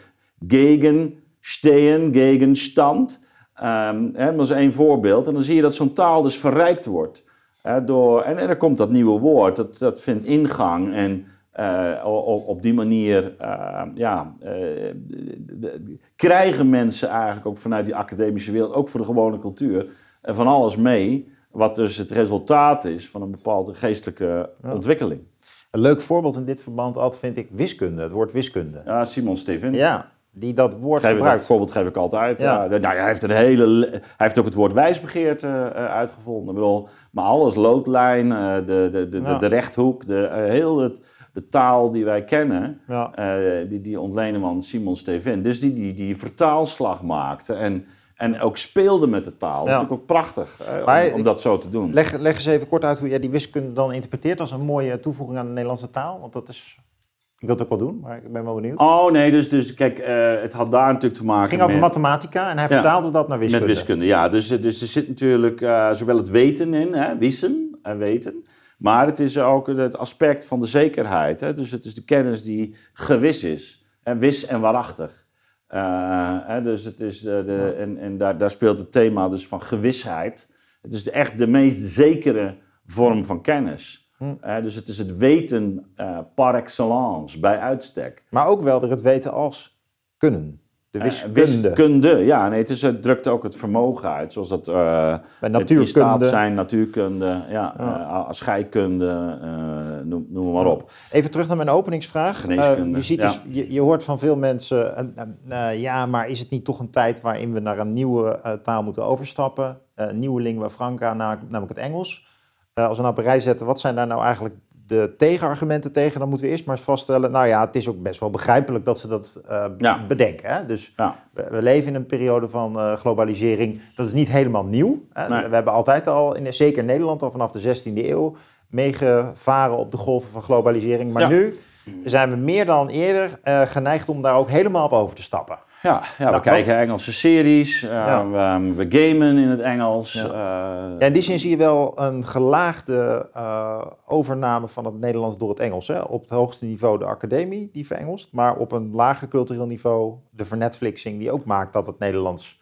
gegen, stehen, gegenstand. Um, hè, dat is één voorbeeld. En dan zie je dat zo'n taal dus verrijkt wordt. Hè, door, en, en dan komt dat nieuwe woord. Dat, dat vindt ingang en... Uh, op, op die manier uh, ja, uh, de, de, krijgen mensen eigenlijk ook vanuit die academische wereld, ook voor de gewone cultuur, uh, van alles mee, wat dus het resultaat is van een bepaalde geestelijke ja. ontwikkeling. Een leuk voorbeeld in dit verband altijd vind ik wiskunde, het woord wiskunde. Ja, Simon Stevin. Ja, die dat woord geef gebruikt. Dat voorbeeld geef ik altijd. Ja. Ja, nou, hij, heeft een hele, hij heeft ook het woord wijsbegeerte uh, uitgevonden. Ik bedoel, maar alles, loodlijn, uh, de, de, de, ja. de, de rechthoek, de, uh, heel het... De taal die wij kennen, ja. uh, die, die ontlenen we aan Simon Stevin. Dus die, die die vertaalslag maakte en, en ook speelde met de taal. Ja. Dat is natuurlijk ook prachtig hè, om, om dat zo te doen. Leg, leg eens even kort uit hoe jij die wiskunde dan interpreteert als een mooie toevoeging aan de Nederlandse taal. Want dat is... Ik wil het ook wel doen, maar ik ben wel benieuwd. Oh nee, dus, dus kijk, uh, het had daar natuurlijk te maken met... Het ging over met, mathematica en hij ja, vertaalde dat naar wiskunde. Met wiskunde, ja. Dus, dus er zit natuurlijk uh, zowel het weten in, hè, wissen en weten... Maar het is ook het aspect van de zekerheid. Hè? Dus het is de kennis die gewis is. Hè? Wis en waarachtig. Uh, hè? Dus het is de, de, en en daar, daar speelt het thema dus van gewisheid. Het is de, echt de meest zekere vorm van kennis. Hm. Uh, dus het is het weten uh, par excellence, bij uitstek. Maar ook wel weer het weten als kunnen. De wiskunde. Uh, wiskunde, ja. Nee, het, is, het drukt ook het vermogen uit. Zoals dat uh, bij natuurkunde. zijn, natuurkunde, ja, ja. Uh, scheikunde, uh, noem, noem maar op. Even terug naar mijn openingsvraag. Uh, je, ziet ja. dus, je, je hoort van veel mensen, uh, uh, ja, maar is het niet toch een tijd waarin we naar een nieuwe uh, taal moeten overstappen? Uh, nieuwe lingua franca, namelijk het Engels. Uh, als we nou op een rij zetten, wat zijn daar nou eigenlijk de tegenargumenten tegen? Dan moeten we eerst maar eens vaststellen, nou ja, het is ook best wel begrijpelijk dat ze dat uh, ja. bedenken. Hè? Dus ja. we, we leven in een periode van uh, globalisering. Dat is niet helemaal nieuw. Hè? Nee. We hebben altijd al, in, zeker in Nederland, al vanaf de zestiende eeuw, meegevaren op de golven van globalisering. Maar ja. nu zijn we meer dan eerder uh, geneigd om daar ook helemaal op over te stappen. Ja, ja nou, we kijken wat... Engelse series, uh, ja. we, we gamen in het Engels. Ja. Uh, ja, in die zin zie je wel een gelaagde uh, overname van het Nederlands door het Engels. Hè? Op het hoogste niveau de academie, die verengelst. Maar op een lager cultureel niveau de vernetflixing, die ook maakt dat het Nederlands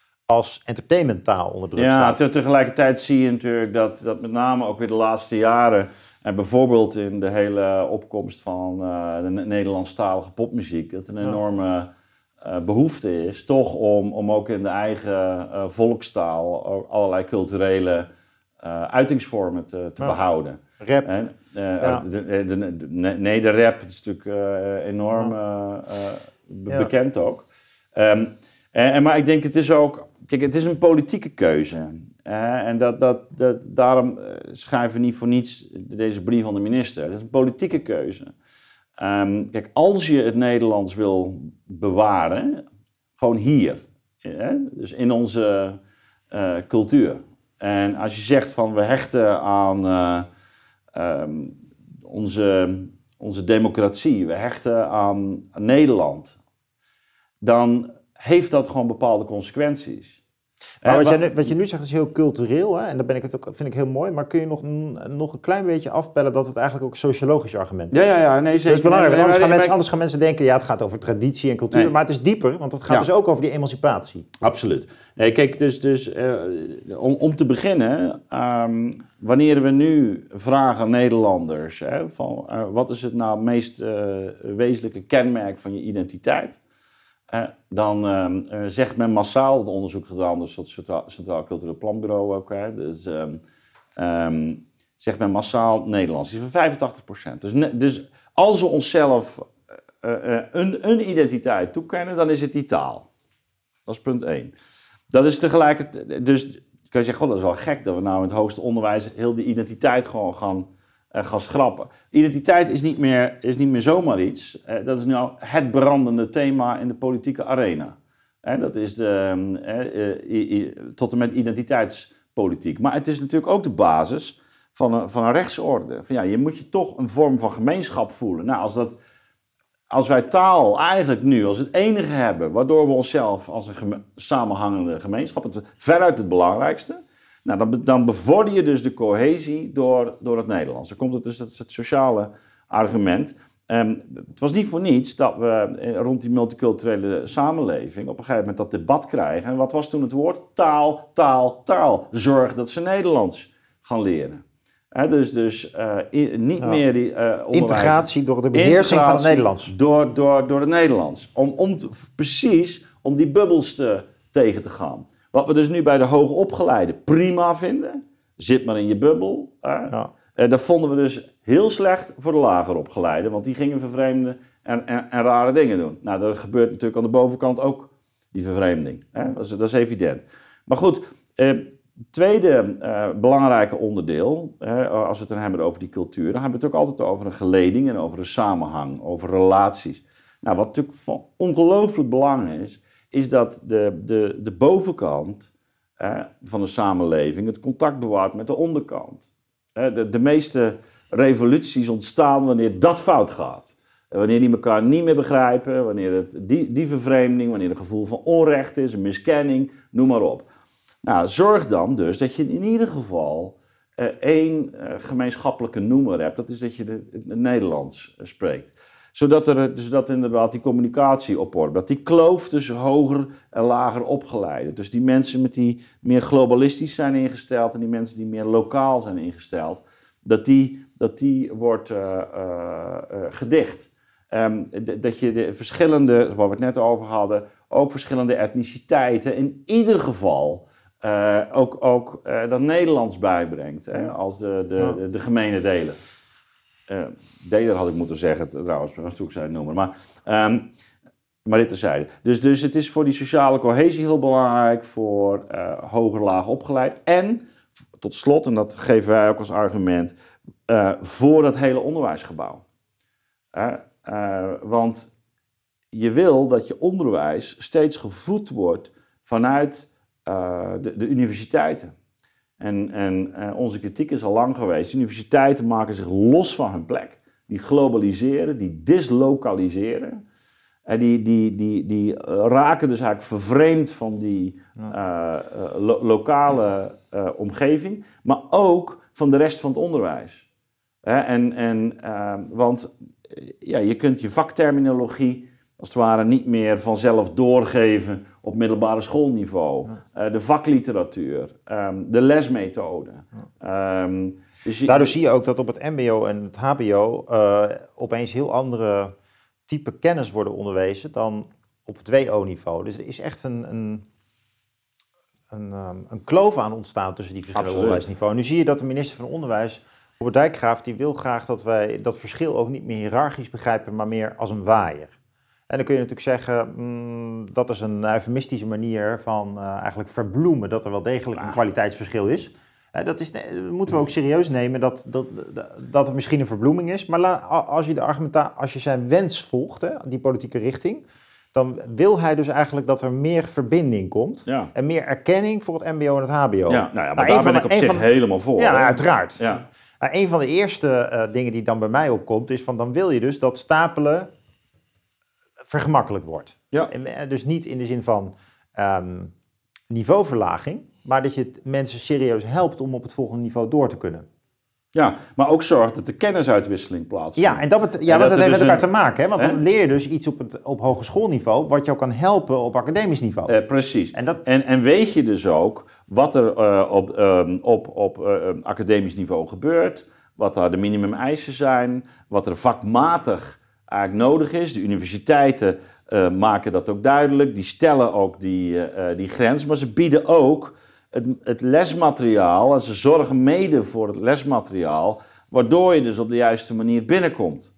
als entertainmenttaal onder druk ja, staat. Ja, te, tegelijkertijd zie je natuurlijk dat, dat met name ook weer de laatste jaren... En bijvoorbeeld in de hele opkomst van uh, de Nederlandstalige popmuziek... dat een enorme... Uh, behoefte is, toch om, om ook in de eigen uh, volkstaal allerlei culturele uh, uitingsvormen te, te ja. behouden. Rap. En, uh, ja. de, de, de, de, nee, de rap is natuurlijk uh, enorm uh, uh, be- ja. bekend ook. Um, en, en, maar ik denk het is ook, kijk, het is een politieke keuze. Uh, en dat, dat, dat, daarom uh, schrijven we niet voor niets deze brief aan de minister. Het is een politieke keuze. Um, kijk, als je het Nederlands wil bewaren, gewoon hier, hè? Dus in onze uh, cultuur. En als je zegt van we hechten aan uh, um, onze, onze democratie, we hechten aan, aan Nederland, dan heeft dat gewoon bepaalde consequenties. Maar wat, jij, wat je nu zegt is heel cultureel, hè? En daar ben ik het ook, vind ik heel mooi. Maar kun je nog, nog een klein beetje afpellen dat het eigenlijk ook een sociologisch argument is? Ja, ja, ja, nee, zeker. Dat is belangrijk, nee, want anders, nee, gaan nee, mensen, nee, anders gaan mensen denken, ja, het gaat over traditie en cultuur. Nee. Maar het is dieper, want het gaat ja. dus ook over die emancipatie. Absoluut. Nee, kijk, dus, dus uh, om, om te beginnen, um, wanneer we nu vragen aan Nederlanders, hè, van uh, wat is het nou meest uh, wezenlijke kenmerk van je identiteit? Uh, dan uh, uh, zegt men massaal, het onderzoek gedaan door het Centraal, Centraal Cultureel Planbureau ook, hè, dus, um, um, zegt men massaal Nederlands. Die is van vijfentachtig procent. Dus, ne- dus als we onszelf uh, uh, een, een identiteit toekennen, dan is het die taal. Dat is punt één. Dat is tegelijkertijd, dus kan je zeggen, god, dat is wel gek dat we nou in het hoogste onderwijs heel die identiteit gewoon gaan, uh, gaan schrappen. Identiteit is niet meer, is niet meer zomaar iets. Uh, dat is nou het brandende thema in de politieke arena. Uh, dat is de, uh, uh, uh, tot en met identiteitspolitiek. Maar het is natuurlijk ook de basis van een, van een rechtsorde. Van, ja, je moet je toch een vorm van gemeenschap voelen. Nou, als dat... Als wij taal eigenlijk nu als het enige hebben, waardoor we onszelf als een geme- samenhangende gemeenschap, het, veruit het belangrijkste, nou, dan, dan bevorder je dus de cohesie door, door het Nederlands. Dan komt het dus, dat is het sociale argument. Um, het was niet voor niets dat we rond die multiculturele samenleving op een gegeven moment dat debat krijgen. En wat was toen het woord? Taal, taal, taal. Zorg dat ze Nederlands gaan leren. He, dus dus uh, in, niet ja. meer die uh, integratie door de beheersing van het Nederlands. Door, door, door het Nederlands. Om, om te, precies om die bubbels te, tegen te gaan. Wat we dus nu bij de hoogopgeleide prima vinden. Zit maar in je bubbel. Uh, ja. uh, dat vonden we dus heel slecht voor de lager opgeleide. Want die gingen vervreemden en, en, en rare dingen doen. Nou, dat gebeurt natuurlijk aan de bovenkant ook. Die vervreemding. Hè? Dat, is, dat is evident. Maar goed... Uh, Het tweede uh, belangrijke onderdeel, uh, als we het dan hebben over die cultuur, dan hebben we het ook altijd over een geleding en over een samenhang, over relaties. Nou, wat natuurlijk van ongelooflijk belang is, is dat de, de, de bovenkant uh, van de samenleving het contact bewaart met de onderkant. Uh, de, de meeste revoluties ontstaan wanneer dat fout gaat. Uh, wanneer die elkaar niet meer begrijpen, wanneer het, die, die vervreemding, wanneer er een gevoel van onrecht is, een miskenning, noem maar op. Nou, zorg dan dus dat je in ieder geval uh, één uh, gemeenschappelijke noemer hebt. Dat is dat je de, het Nederlands uh, spreekt. Zodat er dus dat inderdaad die communicatie op orde, dat die kloof tussen hoger en lager opgeleide. Dus die mensen met die meer globalistisch zijn ingesteld en die mensen die meer lokaal zijn ingesteld, dat die, dat die wordt uh, uh, uh, gedicht. Um, d- dat je de verschillende, waar we het net over hadden, ook verschillende etniciteiten in ieder geval... Uh, ook ook uh, dat Nederlands bijbrengt, hè, als de, de, ja. de, de gemene delen. Uh, deler had ik moeten zeggen, trouwens, maar zoek zijn noemen. Maar, um, maar dit terzijde. Dus, dus het is voor die sociale cohesie heel belangrijk, voor uh, hoger laag opgeleid. En tot slot, en dat geven wij ook als argument, uh, voor dat hele onderwijsgebouw. Uh, uh, want je wil dat je onderwijs steeds gevoed wordt vanuit... Uh, de, de universiteiten. En, en uh, onze kritiek is al lang geweest. Universiteiten maken zich los van hun plek. Die globaliseren, die dislocaliseren. En die, die, die, die raken dus eigenlijk vervreemd van die uh, uh, lo- lokale uh, omgeving. Maar ook van de rest van het onderwijs. Hè? En, en, uh, want ja, je kunt je vakterminologie... als het ware niet meer vanzelf doorgeven op middelbare schoolniveau. Ja. Uh, de vakliteratuur, um, de lesmethode. Ja. Um, dus je, Daardoor zie je ook dat op het mbo en het hbo uh, opeens heel andere type kennis worden onderwezen dan op het W O-niveau. Dus er is echt een, een, een, um, een kloof aan ontstaan tussen die verschillende onderwijsniveaus. Nu zie je dat de minister van Onderwijs, Robert Dijkgraaf, die wil graag dat wij dat verschil ook niet meer hiërarchisch begrijpen, maar meer als een waaier. En dan kun je natuurlijk zeggen, mm, dat is een eufemistische manier van uh, eigenlijk verbloemen dat er wel degelijk een kwaliteitsverschil is. Uh, dat is, dat moeten we ook serieus nemen, dat, dat, dat het misschien een verbloeming is. Maar la, als, je de argumenta- als je zijn wens volgt, hè, die politieke richting, dan wil hij dus eigenlijk dat er meer verbinding komt. Ja. En meer erkenning voor het mbo en het hbo. Ja, nou ja, maar nou, daar ben ik op zich van, helemaal voor. Ja, nou, uiteraard. Ja. Nou, een van de eerste uh, dingen die dan bij mij opkomt, is van dan wil je dus dat stapelen vergemakkelijk wordt. Ja. Dus niet in de zin van um, niveauverlaging, maar dat je mensen serieus helpt om op het volgende niveau door te kunnen. Ja, maar ook zorgt dat de kennisuitwisseling plaatsvindt. Ja, en dat, bet- ja, en dat, dat heeft dus met elkaar een... te maken. Hè? Want hè? Dan leer je dus iets op, het, op hogeschoolniveau wat jou kan helpen op academisch niveau. Uh, precies. En, dat... en, en weet je dus ook wat er uh, op, um, op, op uh, academisch niveau gebeurt, wat daar de minimumeisen zijn, wat er vakmatig eigenlijk nodig is. De universiteiten uh, maken dat ook duidelijk. Die stellen ook die, uh, die grens, maar ze bieden ook het, het lesmateriaal en ze zorgen mede voor het lesmateriaal, waardoor je dus op de juiste manier binnenkomt.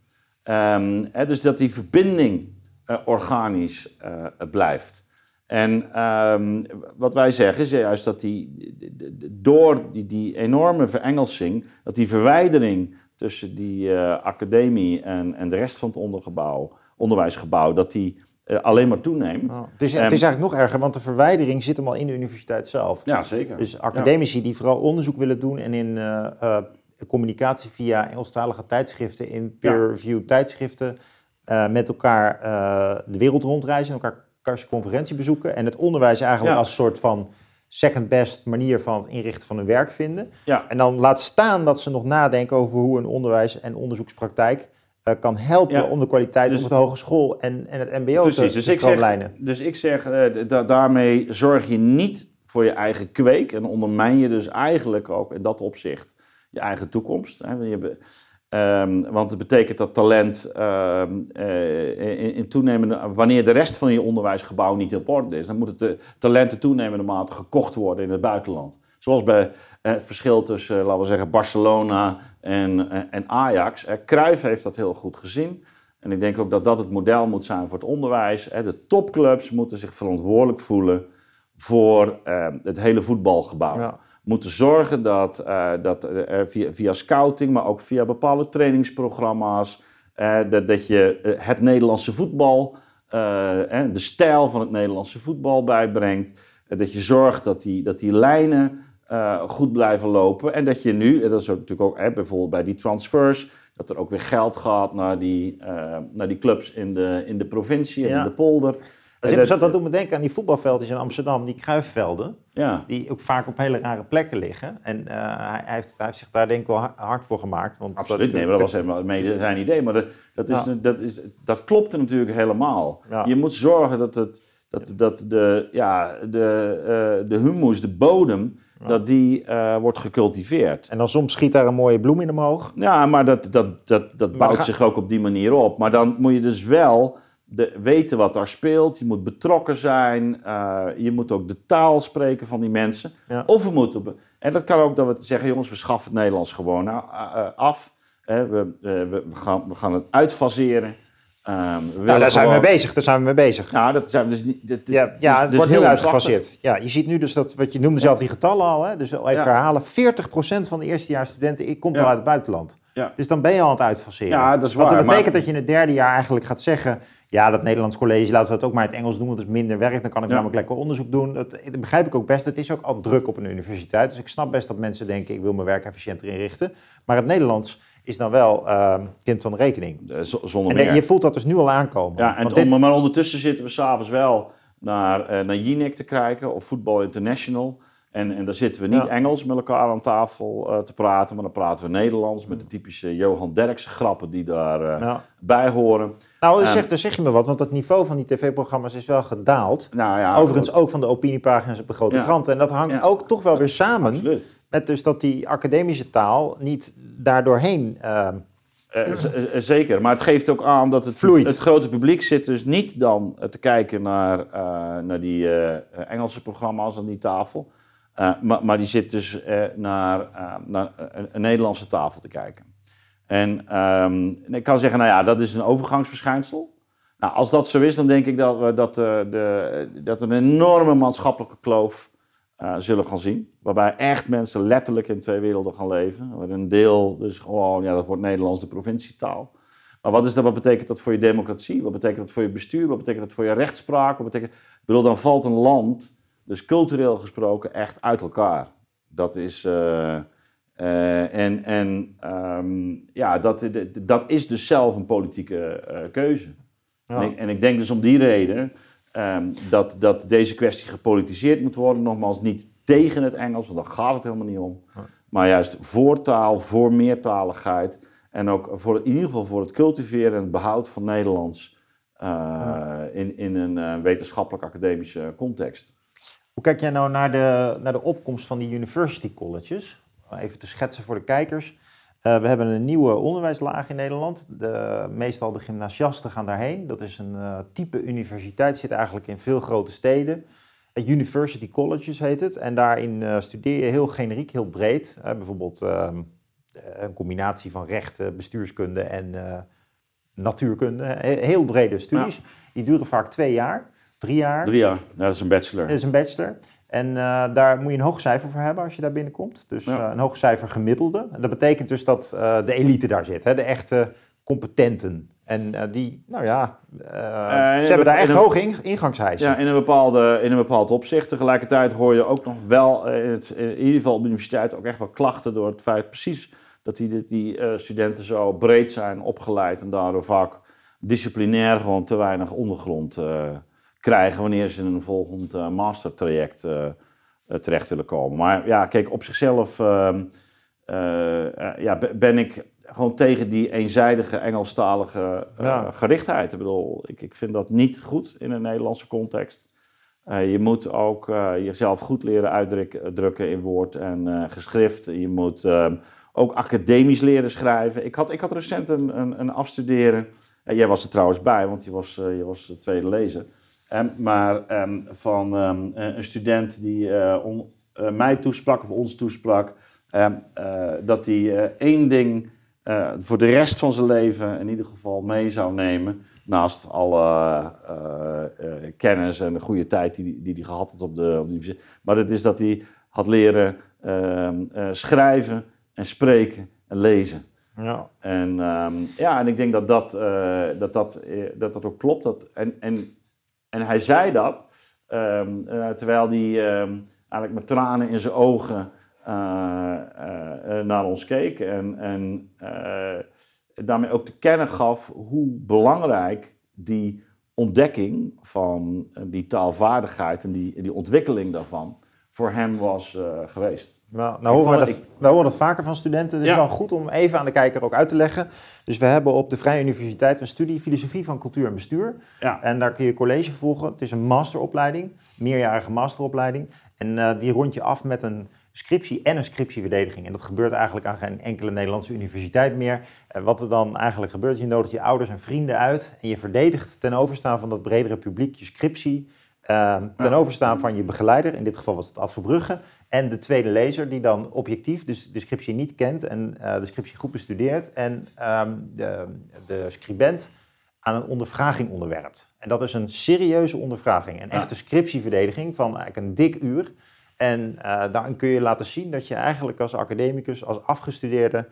Um, hè, dus dat die verbinding uh, organisch uh, blijft. En um, wat wij zeggen is juist dat die, door die, die enorme verengelsing, dat die verwijdering tussen die uh, academie en, en de rest van het ondergebouw, onderwijsgebouw, dat die uh, alleen maar toeneemt. Oh, het, is, het is eigenlijk nog erger, want de verwijdering zit hem al in de universiteit zelf. Ja, zeker. Dus academici ja. die vooral onderzoek willen doen en in uh, uh, communicatie via Engelstalige tijdschriften, in peer-reviewed ja. tijdschriften, uh, met elkaar uh, de wereld rondreizen, elkaar conferentie bezoeken en het onderwijs eigenlijk ja. als een soort van second best manier van het inrichten van hun werk vinden. Ja. En dan laat staan dat ze nog nadenken over hoe een onderwijs- en onderzoekspraktijk uh, kan helpen ja. om de kwaliteit dus, op de hogeschool en, en het mbo precies, te, dus te stroomlijnen. Dus ik zeg, uh, da- daarmee zorg je niet voor je eigen kweek en ondermijn je dus eigenlijk ook in dat opzicht je eigen toekomst. Hè. Je, Um, want het betekent dat talent uh, uh, in, in toenemende, wanneer de rest van je onderwijsgebouw niet op orde is, dan moet het de talenten toenemende mate gekocht worden in het buitenland. Zoals bij uh, het verschil tussen, uh, laten we zeggen, Barcelona en, uh, en Ajax. Uh, Cruijff heeft dat heel goed gezien. En ik denk ook dat dat het model moet zijn voor het onderwijs. Uh, de topclubs moeten zich verantwoordelijk voelen voor uh, het hele voetbalgebouw. Ja. Moeten zorgen dat, uh, dat uh, via, via scouting, maar ook via bepaalde trainingsprogramma's, uh, dat, dat je uh, het Nederlandse voetbal, uh, eh, de stijl van het Nederlandse voetbal bijbrengt. Uh, dat je zorgt dat die, dat die lijnen uh, goed blijven lopen. En dat je nu, en dat is ook natuurlijk ook eh, bijvoorbeeld bij die transfers, dat er ook weer geld gaat naar die, uh, naar die clubs in de, in de provincie en ja. in de polder. Dat is interessant, dat doet me denken aan die voetbalveldjes in Amsterdam, die Cruijffvelden, ja. die ook vaak op hele rare plekken liggen. En uh, hij, heeft, hij heeft zich daar denk ik wel hard voor gemaakt. Want Absoluut, dat, nee, maar dat was helemaal mede zijn idee. Maar dat, dat, is, ja. dat, is, dat klopte natuurlijk helemaal. Ja. Je moet zorgen dat, het, dat, dat de, ja, de, uh, de humus, de bodem, ja. dat die uh, wordt gecultiveerd. En dan soms schiet daar een mooie bloem in omhoog. Ja, maar dat, dat, dat, dat bouwt ga... zich ook op die manier op. Maar dan moet je dus wel de, weten wat daar speelt. Je moet betrokken zijn. Uh, je moet ook de taal spreken van die mensen. Ja. Of we moeten... En dat kan ook dat we zeggen, jongens, we schaffen het Nederlands gewoon uh, uh, af. Uh, we, uh, we, we, gaan, we gaan het uitfaseren. Um, we nou, daar zijn gewoon... we mee bezig. Daar zijn we mee bezig. Nou, dat zijn we dus niet... Dat, ja, ja, het dus wordt nu uitgefaseerd. Ja, je ziet nu dus dat, wat je noemde zelf die getallen al. Hè? Dus even ja. herhalen, veertig procent van de eerstejaarsstudenten komt ja. al uit het buitenland. Ja. Dus dan ben je al aan het uitfaseren. Ja, dat is waar. Want dat betekent maar... dat je in het derde jaar eigenlijk gaat zeggen... Ja, dat Nederlands college, laten we dat ook maar in het Engels doen, want dat is minder werk. Dan kan ik ja. namelijk lekker onderzoek doen. Dat, dat begrijp ik ook best. Het is ook al druk op een universiteit. Dus ik snap best dat mensen denken, ik wil mijn werk efficiënter inrichten. Maar het Nederlands is dan wel uh, kind van de rekening. Uh, z- zonder en meer. je voelt dat dus nu al aankomen. Ja, en dit... Maar ondertussen zitten we s'avonds wel naar, uh, naar Jinek te kijken, of Football International. En, en daar zitten we niet ja. Engels met elkaar aan tafel uh, te praten, maar dan praten we Nederlands met de typische Johan Derksen grappen die daarbij uh, ja. bij horen. Nou, dan zeg, dan zeg je me wat, want het niveau van die tv-programma's is wel gedaald. Nou ja, overigens dat... ook van de opiniepagina's op de grote ja. kranten. En dat hangt ja. ook toch wel weer samen Absoluut. met dus dat die academische taal niet daardoorheen... Uh, Uh, z- uh, zeker, maar het geeft ook aan dat het, het grote publiek zit dus niet dan uh, te kijken naar, uh, naar die uh, Engelse programma's aan die tafel. Uh, maar, maar die zit dus uh, naar, uh, naar een, een Nederlandse tafel te kijken. En um, ik kan zeggen, nou ja, dat is een overgangsverschijnsel. Nou, als dat zo is, dan denk ik dat we dat, uh, de, dat we een enorme maatschappelijke kloof uh, zullen gaan zien. Waarbij echt mensen letterlijk in twee werelden gaan leven. Waar een deel, dus gewoon, ja, dat wordt Nederlands de provincietaal. Maar wat, is dat, wat betekent dat voor je democratie? Wat betekent dat voor je bestuur? Wat betekent dat voor je rechtspraak? Wat betekent, ik bedoel, dan valt een land, dus cultureel gesproken, echt uit elkaar. Dat is... Uh, Uh, en en um, ja, dat, dat is dus zelf een politieke uh, keuze. Ja. En, ik, en ik denk dus om die reden um, dat, dat deze kwestie gepolitiseerd moet worden. Nogmaals, niet tegen het Engels, want daar gaat het helemaal niet om. Ja. Maar juist voor taal, voor meertaligheid. En ook voor, in ieder geval voor het cultiveren en het behoud van Nederlands uh, ja. in, in een uh, wetenschappelijk-academische context. Hoe kijk jij nou naar de, naar de opkomst van die university colleges? Even te schetsen voor de kijkers. Uh, we hebben een nieuwe onderwijslaag in Nederland. De, meestal de gymnasiasten gaan daarheen. Dat is een uh, type universiteit, zit eigenlijk in veel grote steden. Uh, University Colleges heet het. En daarin uh, studeer je heel generiek, heel breed. Uh, bijvoorbeeld uh, een combinatie van rechten, bestuurskunde en uh, natuurkunde. Heel brede studies. Ja. Die duren vaak twee jaar, drie jaar. Drie jaar, ja, dat is een bachelor. Dat is een bachelor. En uh, daar moet je een hoog cijfer voor hebben als je daar binnenkomt. Dus ja. uh, een hoog cijfer gemiddelde. Dat betekent dus dat uh, de elite daar zit, hè? De echte competenten. En uh, die, nou ja, uh, uh, ze hebben daar echt een, hoge in, ingangseisen. Ja, in een, bepaalde, in een bepaald opzicht. Tegelijkertijd hoor je ook nog wel, uh, in, het, in ieder geval op de universiteit, ook echt wel klachten door het feit precies dat die, die uh, studenten zo breed zijn opgeleid en daardoor vaak disciplinair gewoon te weinig ondergrond uh, krijgen wanneer ze in een volgend uh, mastertraject uh, uh, terecht willen komen. Maar ja, kijk, op zichzelf uh, uh, uh, ja, ben ik gewoon tegen die eenzijdige Engelstalige uh, ja. gerichtheid. Ik bedoel, ik, ik vind dat niet goed in een Nederlandse context. Uh, je moet ook uh, jezelf goed leren uitdrukken in woord en uh, geschrift. Je moet uh, ook academisch leren schrijven. Ik had, ik had recent een, een, een afstuderen. Uh, jij was er trouwens bij, want je was, uh, je was de tweede lezer. Um, maar um, van um, een student die uh, on, uh, mij toesprak, of ons toesprak, um, uh, dat hij uh, één ding uh, voor de rest van zijn leven in ieder geval mee zou nemen, naast alle uh, uh, kennis en de goede tijd die hij die, die gehad had op de, op de universiteit. Maar dat is dat hij had leren uh, uh, schrijven en spreken en lezen. Ja. En, um, ja, en ik denk dat dat, uh, dat, dat, uh, dat, dat ook klopt. Dat, en, en, en hij zei dat, um, uh, terwijl hij um, eigenlijk met tranen in zijn ogen uh, uh, uh, naar ons keek. En, en uh, daarmee ook te kennen gaf hoe belangrijk die ontdekking van uh, die taalvaardigheid en die, die ontwikkeling daarvan voor hem was uh, geweest. Nou, nou horen we, dat, ik, we horen dat vaker van studenten. Het is ja. wel goed om even aan de kijker ook uit te leggen. Dus we hebben op de Vrije Universiteit een studie Filosofie van Cultuur en Bestuur. Ja. En daar kun je college volgen. Het is een masteropleiding, meerjarige masteropleiding. En uh, die rond je af met een scriptie en een scriptieverdediging. En dat gebeurt eigenlijk aan geen enkele Nederlandse universiteit meer. En wat er dan eigenlijk gebeurt, is je nodigt je ouders en vrienden uit en je verdedigt ten overstaan van dat bredere publiek je scriptie. Uh, ten ja. overstaan van je begeleider, in dit geval was het Ad Verbrugge, en de tweede lezer die dan objectief dus de scriptie niet kent en uh, de scriptie goed bestudeert en um, de, de scribent aan een ondervraging onderwerpt. En dat is een serieuze ondervraging, een ja. echte scriptieverdediging van eigenlijk een dik uur. En uh, daarin kun je laten zien dat je eigenlijk als academicus, als afgestudeerde,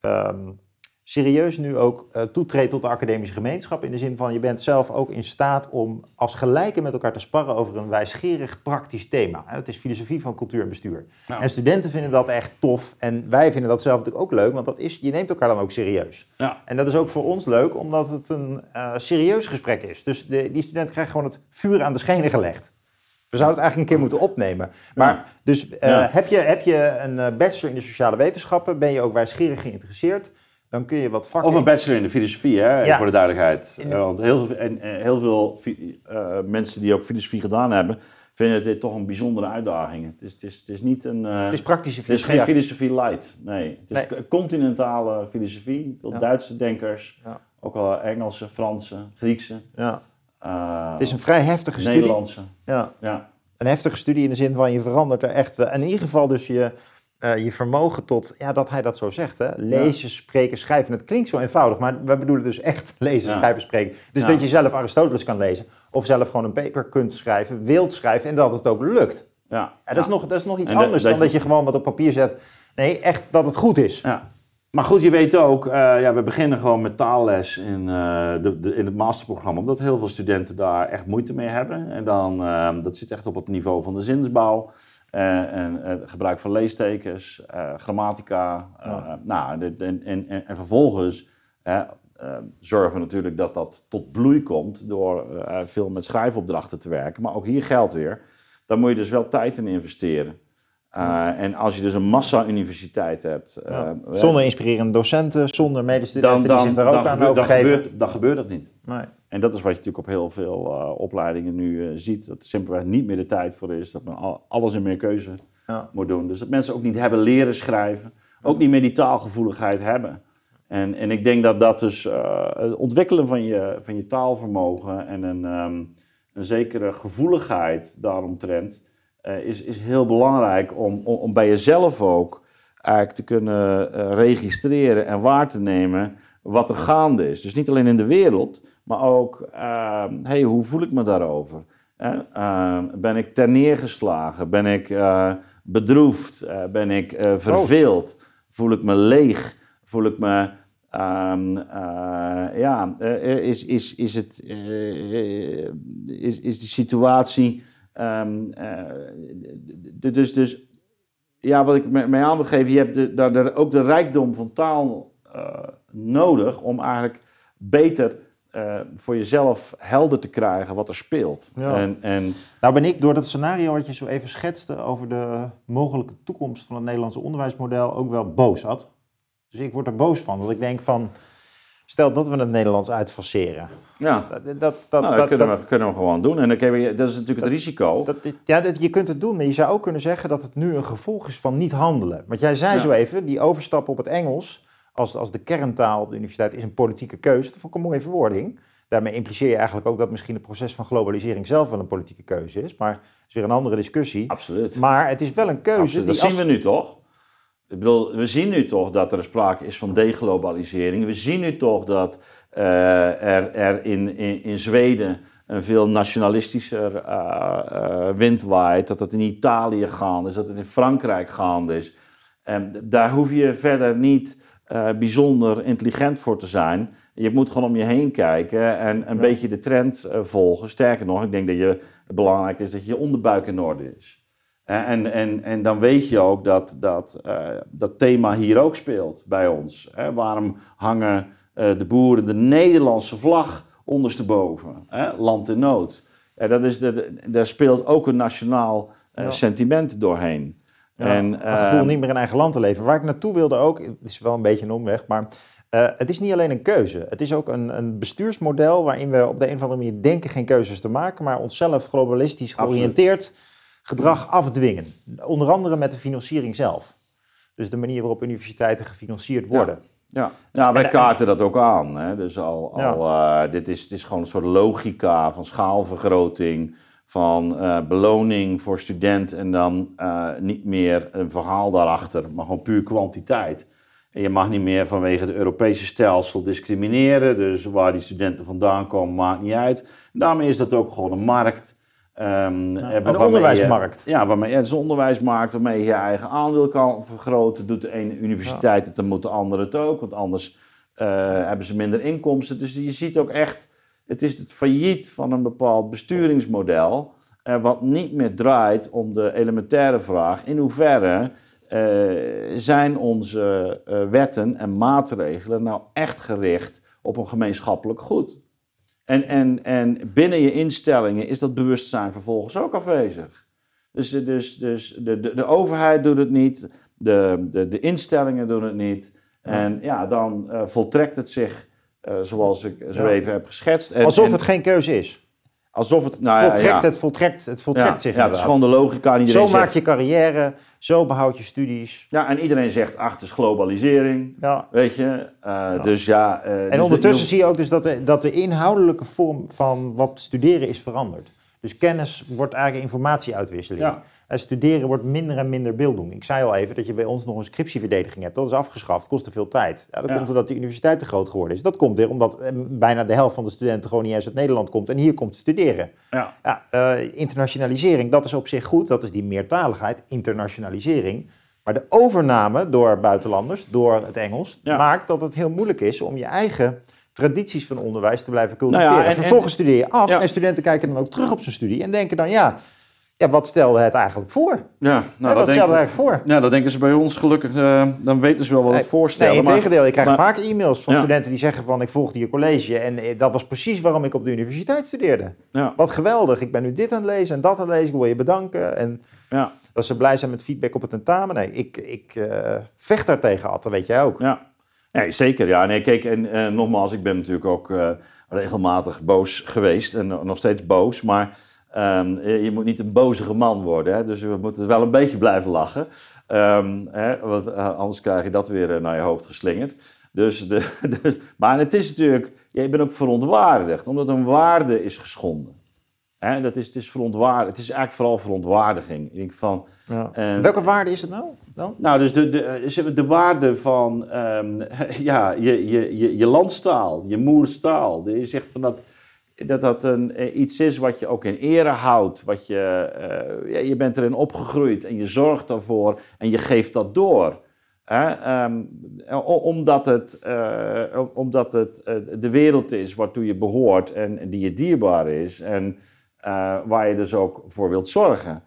um, serieus nu ook uh, toetreedt tot de academische gemeenschap. In de zin van, je bent zelf ook in staat om als gelijken met elkaar te sparren over een wijsgerig praktisch thema. Het is filosofie van cultuur en bestuur. Nou. En studenten vinden dat echt tof. En wij vinden dat zelf natuurlijk ook leuk, want dat is, je neemt elkaar dan ook serieus. Ja. En dat is ook voor ons leuk, omdat het een uh, serieus gesprek is. Dus de, die student krijgt gewoon het vuur aan de schenen gelegd. We zouden het eigenlijk een keer moeten opnemen. Maar ja. dus uh, ja. heb, je, heb je een bachelor in de sociale wetenschappen, ben je ook wijsgerig geïnteresseerd, dan kun je wat vakken... Of een bachelor in de filosofie, hè, ja. voor de duidelijkheid. De... Want heel veel, en, en heel veel uh, mensen die ook filosofie gedaan hebben, vinden dit toch een bijzondere uitdaging. Het is, het is, het is niet een... Uh, het is praktische filosofie. Het is geen filosofie light, nee. Het is nee. continentale filosofie, ja. Duitse denkers, ja. ook wel Engelse, Franse, Griekse. Ja. Uh, het is een vrij heftige studie. Nederlandse. Ja. ja. Een heftige studie in de zin van je verandert er echt... In ieder geval dus je... Uh, je vermogen tot, ja, dat hij dat zo zegt, hè? Lezen, ja. spreken, schrijven. Het klinkt zo eenvoudig, maar we bedoelen dus echt lezen, ja. schrijven, spreken. Dus ja. dat je zelf Aristoteles kan lezen, of zelf gewoon een paper kunt schrijven, wilt schrijven en dat het ook lukt. Ja. En dat, ja. is nog, dat is nog iets en anders dat, dan dat je... dat je gewoon wat op papier zet. Nee, echt dat het goed is. Ja. Maar goed, je weet ook, uh, ja, we beginnen gewoon met taalles in, uh, de, de, in het masterprogramma, omdat heel veel studenten daar echt moeite mee hebben. En dan, uh, dat zit echt op het niveau van de zinsbouw. Uh, en uh, het gebruik van leestekens, uh, grammatica. Uh, ja. nou, de, de, en, en, en vervolgens uh, uh, zorgen we natuurlijk dat dat tot bloei komt door uh, veel met schrijfopdrachten te werken. Maar ook hier geldt weer, daar moet je dus wel tijd in investeren. Uh, ja. En als je dus een massa-universiteit hebt... Uh, ja. Zonder inspirerende docenten, zonder medestudenten dan, dan, die zich daar ook aan gebeurt, overgeven. Dan gebeurt, dan gebeurt dat niet. Nee. En dat is wat je natuurlijk op heel veel uh, opleidingen nu uh, ziet. Dat er simpelweg niet meer de tijd voor is. Dat men al, alles in meer keuze ja. moet doen. Dus dat mensen ook niet hebben leren schrijven. ook niet meer die taalgevoeligheid hebben. En, en ik denk dat dat dus uh, het ontwikkelen van je, van je taalvermogen en een, um, een zekere gevoeligheid daaromtrent uh, is, is heel belangrijk om, om, om bij jezelf ook eigenlijk te kunnen uh, registreren en waar te nemen wat er gaande is. Dus niet alleen in de wereld, maar ook, uh, hey, hoe voel ik me daarover? Uh, uh, ben ik terneergeslagen? Ben ik uh, bedroefd? Uh, ben ik uh, verveeld? Voel ik me leeg? Voel ik me... Um, uh, ja, uh, is, is, is, het, uh, is, is de situatie... Um, uh, dus, dus ja, wat ik mee aan wil geven, je hebt de, de, de, ook de rijkdom van taal uh, nodig om eigenlijk beter uh, voor jezelf helder te krijgen wat er speelt. Ja. En, en, nou ben ik door dat scenario wat je zo even schetste over de mogelijke toekomst van het Nederlandse onderwijsmodel ook wel boos had. Dus ik word er boos van, dat ik denk van, stel dat we het Nederlands uitfaseren. Ja, dat, dat, dat, nou, dat, dat kunnen, dat, we, kunnen we gewoon doen. En dan heb je, dat is natuurlijk dat, het risico. Dat, ja, dat, je kunt het doen, maar je zou ook kunnen zeggen dat het nu een gevolg is van niet handelen. Want jij zei ja. zo even, die overstap op het Engels als, als de kerntaal op de universiteit is een politieke keuze. Dat vond ik een mooie verwoording. Daarmee impliceer je eigenlijk ook dat misschien het proces van globalisering zelf wel een politieke keuze is. Maar dat is weer een andere discussie. Absoluut. Maar het is wel een keuze. Absoluut. Die Dat als... zien we nu toch? Ik bedoel, we zien nu toch dat er sprake is van deglobalisering. We zien nu toch dat uh, er, er in, in, in Zweden een veel nationalistischer uh, uh, wind waait. Dat het in Italië gaande is, dat het in Frankrijk gaande is. En daar hoef je verder niet uh, bijzonder intelligent voor te zijn. Je moet gewoon om je heen kijken en een ja. beetje de trend uh, volgen. Sterker nog, ik denk dat je, het belangrijk is dat je onderbuik in orde is. En, en, en dan weet je ook dat dat, uh, dat thema hier ook speelt bij ons. Hè? Waarom hangen uh, de boeren de Nederlandse vlag ondersteboven? Hè? Land in nood. En dat is de, de, daar speelt ook een nationaal uh, ja. sentiment doorheen. Ja, en, het gevoel uh, niet meer in eigen land te leven. Waar ik naartoe wilde ook, het is wel een beetje een omweg, maar uh, het is niet alleen een keuze. Het is ook een, een bestuursmodel waarin we op de een of andere manier denken geen keuzes te maken, maar onszelf globalistisch georiënteerd... Absoluut. Gedrag afdwingen. Onder andere met de financiering zelf. Dus de manier waarop universiteiten gefinancierd worden. Ja, ja. ja wij kaarten dat ook aan. Hè. Dus al, ja. al, uh, dit, is, dit is gewoon een soort logica van schaalvergroting, van uh, beloning voor student en dan uh, niet meer een verhaal daarachter, maar gewoon puur kwantiteit. En je mag niet meer vanwege het Europese stelsel discrimineren. Dus waar die studenten vandaan komen, maakt niet uit. En daarmee is dat ook gewoon een markt. Um, ja, een onderwijsmarkt. Je, ja, waarmee, ja, het is een onderwijsmarkt waarmee je je eigen aandeel kan vergroten. Doet de ene universiteit het, dan moet de andere het ook. Want anders uh, hebben ze minder inkomsten. Dus je ziet ook echt, het is het failliet van een bepaald besturingsmodel. Uh, wat niet meer draait om de elementaire vraag. In hoeverre uh, zijn onze uh, wetten en maatregelen nou echt gericht op een gemeenschappelijk goed? En, en, en binnen je instellingen is dat bewustzijn vervolgens ook afwezig. Dus, dus, dus de, de, de overheid doet het niet, de, de, de instellingen doen het niet. En ja, dan uh, voltrekt het zich uh, zoals ik zo ja. even heb geschetst. En, alsof en, het geen keuze is. Alsof het, nou voltrekt, ja, ja. het voltrekt, het voltrekt ja, zich Ja, dat is gewoon de logica. Zo zegt, maak je carrière, zo behoud je studies. Ja, en iedereen zegt, ach, het is globalisering, ja. weet je. Uh, ja. Dus ja... Uh, en dus ondertussen de, zie je ook dus dat de, dat de inhoudelijke vorm van wat studeren is veranderd. Dus kennis wordt eigenlijk informatieuitwisseling. Ja. En studeren wordt minder en minder beelddoen. Ik zei al even dat je bij ons nog een scriptieverdediging hebt. Dat is afgeschaft, kostte veel tijd. Ja, dat ja. komt omdat de universiteit te groot geworden is. Dat komt weer omdat eh, bijna de helft van de studenten gewoon niet eens uit Nederland komt en hier komt te studeren. Ja. Ja, uh, internationalisering, dat is op zich goed. Dat is die meertaligheid, internationalisering. Maar de overname door buitenlanders, door het Engels, ja. maakt dat het heel moeilijk is om je eigen tradities van onderwijs te blijven cultiveren. Nou ja, en, Vervolgens en, studeer je af ja. en studenten kijken dan ook terug op zijn studie en denken dan ja... Ja, wat stelde het eigenlijk voor? Ja, nou, ja, wat stelde het eigenlijk voor? Ja, dat denken ze bij ons gelukkig, uh, dan weten ze wel wat nee, het voorstellen. Nee, in tegendeel, ik krijg maar, vaak e-mails van ja. studenten die zeggen van ik volgde je college en dat was precies waarom ik op de universiteit studeerde. Ja. Wat geweldig, ik ben nu dit aan het lezen en dat aan het lezen, ik wil je bedanken. En ja. dat ze blij zijn met feedback op het tentamen. Nee, ik, ik uh, vecht daar tegen af, dat weet jij ook. Ja, nee, zeker. Ja. Nee, kijk, en uh, nogmaals, ik ben natuurlijk ook uh, regelmatig boos geweest en uh, nog steeds boos, maar... Um, je moet niet een bozige man worden, hè? Dus we moeten wel een beetje blijven lachen. Um, hè? Want uh, anders krijg je dat weer uh, naar je hoofd geslingerd. Dus de, dus, maar het is natuurlijk, je bent ook verontwaardigd, omdat een waarde is geschonden. Hè? Dat is, het is verontwaardigd. Het is eigenlijk vooral verontwaardiging. Ik denk van, Ja. uh, Welke waarde is het nou dan? Nou, dus de, de, de waarde van um, ja, je, je, je, je landstaal, je moerstaal. Je zegt van dat dat, dat een, iets is wat je ook in ere houdt. Wat je, uh, ja, je bent erin opgegroeid en je zorgt daarvoor en je geeft dat door. Hè? Um, omdat het, uh, omdat het uh, de wereld is waartoe je behoort en, en die je dierbaar is. En uh, waar je dus ook voor wilt zorgen.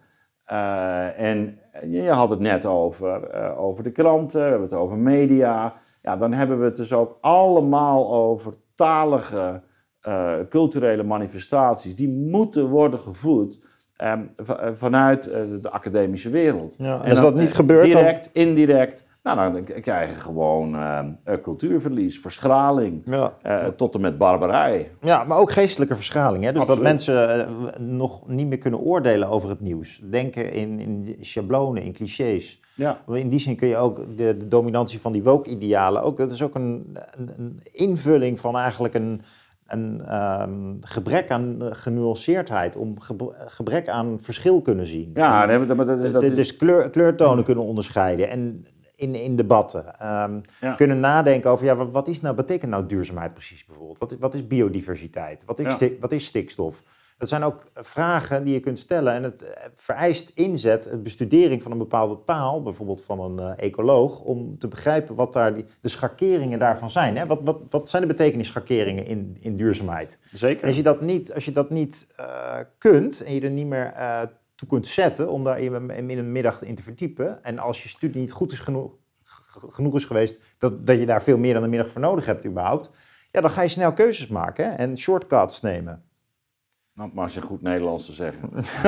Uh, en je had het net over, uh, over de kranten, we hebben het over media. Ja, dan hebben we het dus ook allemaal over talige uh, culturele manifestaties. Die moeten worden gevoed um, v- vanuit uh, de academische wereld. Ja, en als dat niet gebeurt, direct, dan... indirect, nou, dan krijg je gewoon uh, cultuurverlies, verschraling, Ja. uh, tot en met barbarij. Ja, maar ook geestelijke verschraling. Hè? Dus Absoluut. dat mensen uh, nog niet meer kunnen oordelen over het nieuws. Denken in, in schablonen, in clichés. Ja. In die zin kun je ook de, de dominantie van die woke-idealen... Ook, dat is ook een, een, een invulling van eigenlijk een, een um, gebrek aan genuanceerdheid. Om gebre- gebrek aan verschil kunnen zien. Ja, en, dat, dat is... Dat is... Dus kleur, kleurtonen kunnen onderscheiden. En in, in debatten. Um, ja. Kunnen nadenken over, ja, wat, wat is nou, betekent nou duurzaamheid precies bijvoorbeeld? Wat, wat is biodiversiteit? Wat is, Ja. stik, wat is stikstof? Dat zijn ook vragen die je kunt stellen. En het vereist inzet, het bestudering van een bepaalde taal, bijvoorbeeld van een uh, ecoloog, om te begrijpen wat daar die, de schakeringen daarvan zijn. Hè? Wat, wat, wat zijn de betekenisschakeringen in, in duurzaamheid? Zeker. En als je dat niet, als je dat niet uh, kunt en je er niet meer uh, toe kunt zetten om daar in, in een middag in te verdiepen, en als je studie niet goed is genoeg, genoeg is geweest, dat, dat je daar veel meer dan een middag voor nodig hebt überhaupt, ja, dan ga je snel keuzes maken, hè? En shortcuts nemen. Nou, maar als je goed Nederlands te zeggen.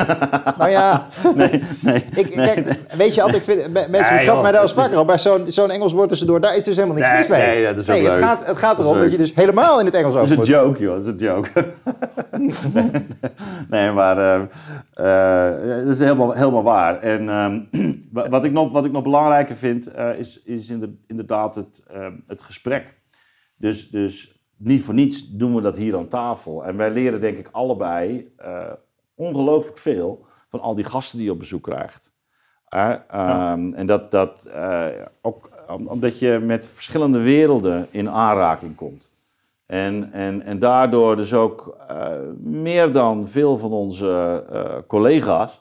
Nou ja, nee, nee, ik, nee, kijk, nee. weet je altijd, ik vind, mensen Nee, betrappen joh, mij daar als het is- vaker op, bij zo'n, zo'n Engels woord tussendoor, daar is dus helemaal niks Nee, mis mee. nee, dat is ook het leuk. gaat, het gaat Dat is erom dat leuk. je dus helemaal in het Engels Dat is over een moet. joke, joh. Dat is een joke. nee, nee, maar uh, uh, dat is helemaal, helemaal waar. En um, wat, ik nog, wat ik nog belangrijker vind, uh, is, is inderdaad het, uh, het gesprek. Dus, dus niet voor niets doen we dat hier aan tafel. En wij leren denk ik allebei uh, ongelooflijk veel van al die gasten die je op bezoek krijgt. Uh, um, Ja. En dat, dat uh, ook omdat je met verschillende werelden in aanraking komt. En, en, en daardoor dus ook uh, meer dan veel van onze uh, collega's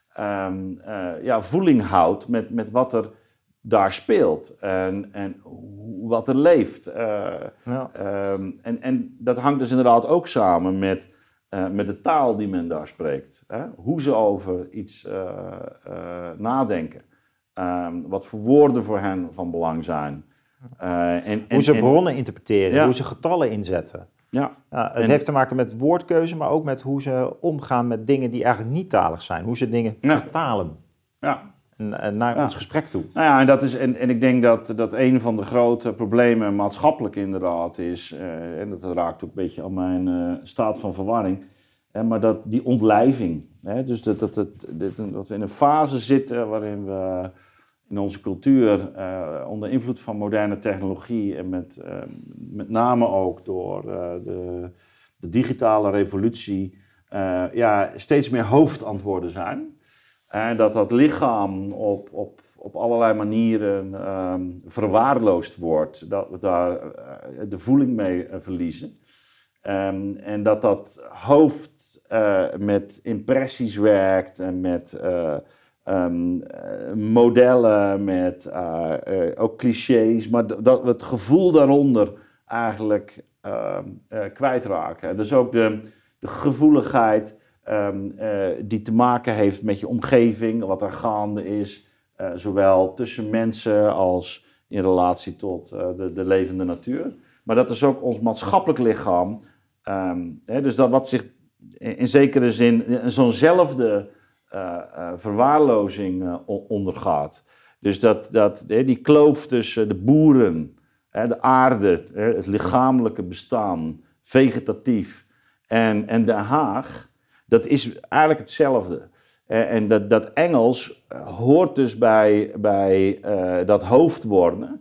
um, uh, ja, voeling houdt met, met wat er daar speelt en, en hoe, wat er leeft. Uh, Ja. um, en, en dat hangt dus inderdaad ook samen met, uh, met de taal die men daar spreekt. Hè? Hoe ze over iets uh, uh, nadenken. Um, wat voor woorden voor hen van belang zijn. Uh, en, en, Hoe ze en, bronnen interpreteren, Ja. hoe ze getallen inzetten. Ja, Ja, het En- heeft te maken met woordkeuze, maar ook met hoe ze omgaan met dingen die eigenlijk niet talig zijn. Hoe ze dingen Ja. vertalen ja. en, en naar Ja. ons gesprek toe. Nou ja, en, dat is, en, en ik denk dat, dat een van de grote problemen maatschappelijk inderdaad is, uh, en dat raakt ook een beetje aan mijn uh, staat van verwarring, hè, maar dat die ontlijving. Hè, dus dat, dat, dat, dat, dat we in een fase zitten waarin we in onze cultuur uh, onder invloed van moderne technologie en met, uh, met name ook door uh, de, de digitale revolutie uh, ja, steeds meer hoofdantwoorden zijn. En dat dat lichaam op, op, op allerlei manieren um, verwaarloosd wordt. Dat we daar uh, de voeling mee uh, verliezen. Um, en dat dat hoofd uh, met impressies werkt en met uh, um, uh, modellen, met uh, uh, ook clichés. Maar d- dat we het gevoel daaronder eigenlijk uh, uh, kwijtraken. En dus ook de, de gevoeligheid um, uh, die te maken heeft met je omgeving, wat er gaande is. Uh, zowel tussen mensen als in relatie tot uh, de, de levende natuur. Maar dat is ook ons maatschappelijk lichaam. Um, hè, dus dat wat zich in, in zekere zin in zo'nzelfde uh, uh, verwaarlozing uh, ondergaat. Dus dat, dat, hè, die kloof tussen de boeren, hè, de aarde, hè, het lichamelijke bestaan, vegetatief en, en Den Haag. dat is eigenlijk hetzelfde. Uh, en dat, dat Engels hoort dus bij, bij uh, dat hoofdwoorden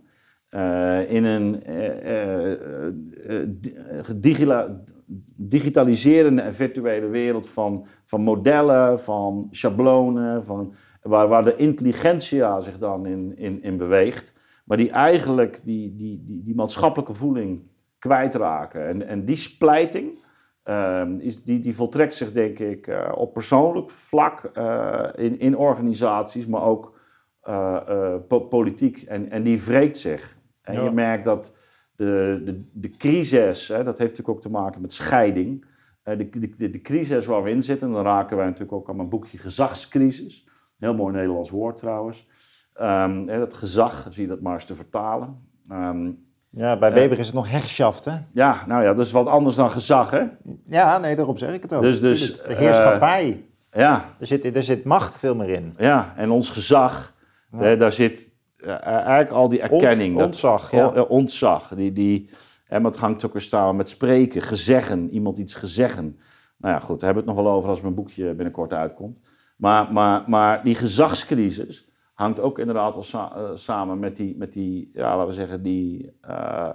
uh, in een uh, uh, uh, digila- digitaliserende en virtuele wereld van, van modellen, van schablonen, van, waar, waar de intelligentia zich dan in, in, in beweegt, maar die eigenlijk die, die, die, die maatschappelijke voeling kwijtraken. En, en die splijting, uh, is, die, die voltrekt zich denk ik uh, op persoonlijk vlak uh, in, in organisaties, maar ook uh, uh, po- politiek. En, en die wreekt zich. En ja. je merkt dat de, de, de crisis, hè, dat heeft natuurlijk ook te maken met scheiding. Uh, de, de, de, de crisis waar we in zitten, en dan raken wij natuurlijk ook aan mijn boekje gezagscrisis. Heel mooi Nederlands woord trouwens. Um, hè, dat gezag, zie je dat maar eens te vertalen. Um, Ja, bij Weber uh, is het nog Herrschaft, hè? Ja, nou ja, dat is wat anders dan gezag, hè? Ja, nee, daarom zeg ik het ook. Dus, dus, de heerschappij. Uh, ja. Er zit, er zit macht veel meer in. Ja, en ons gezag, ja. hè, daar zit uh, eigenlijk al die erkenning. Ont, ontzag, dat, ja. Ontzag, die... die en het hangt ook weer samen met spreken, gezeggen, iemand iets gezeggen. Nou ja, goed, daar hebben we het nog wel over als mijn boekje binnenkort uitkomt. Maar, maar, maar die gezagscrisis hangt ook inderdaad al sa- uh, samen met die, met die, ja, laten we zeggen, die uh,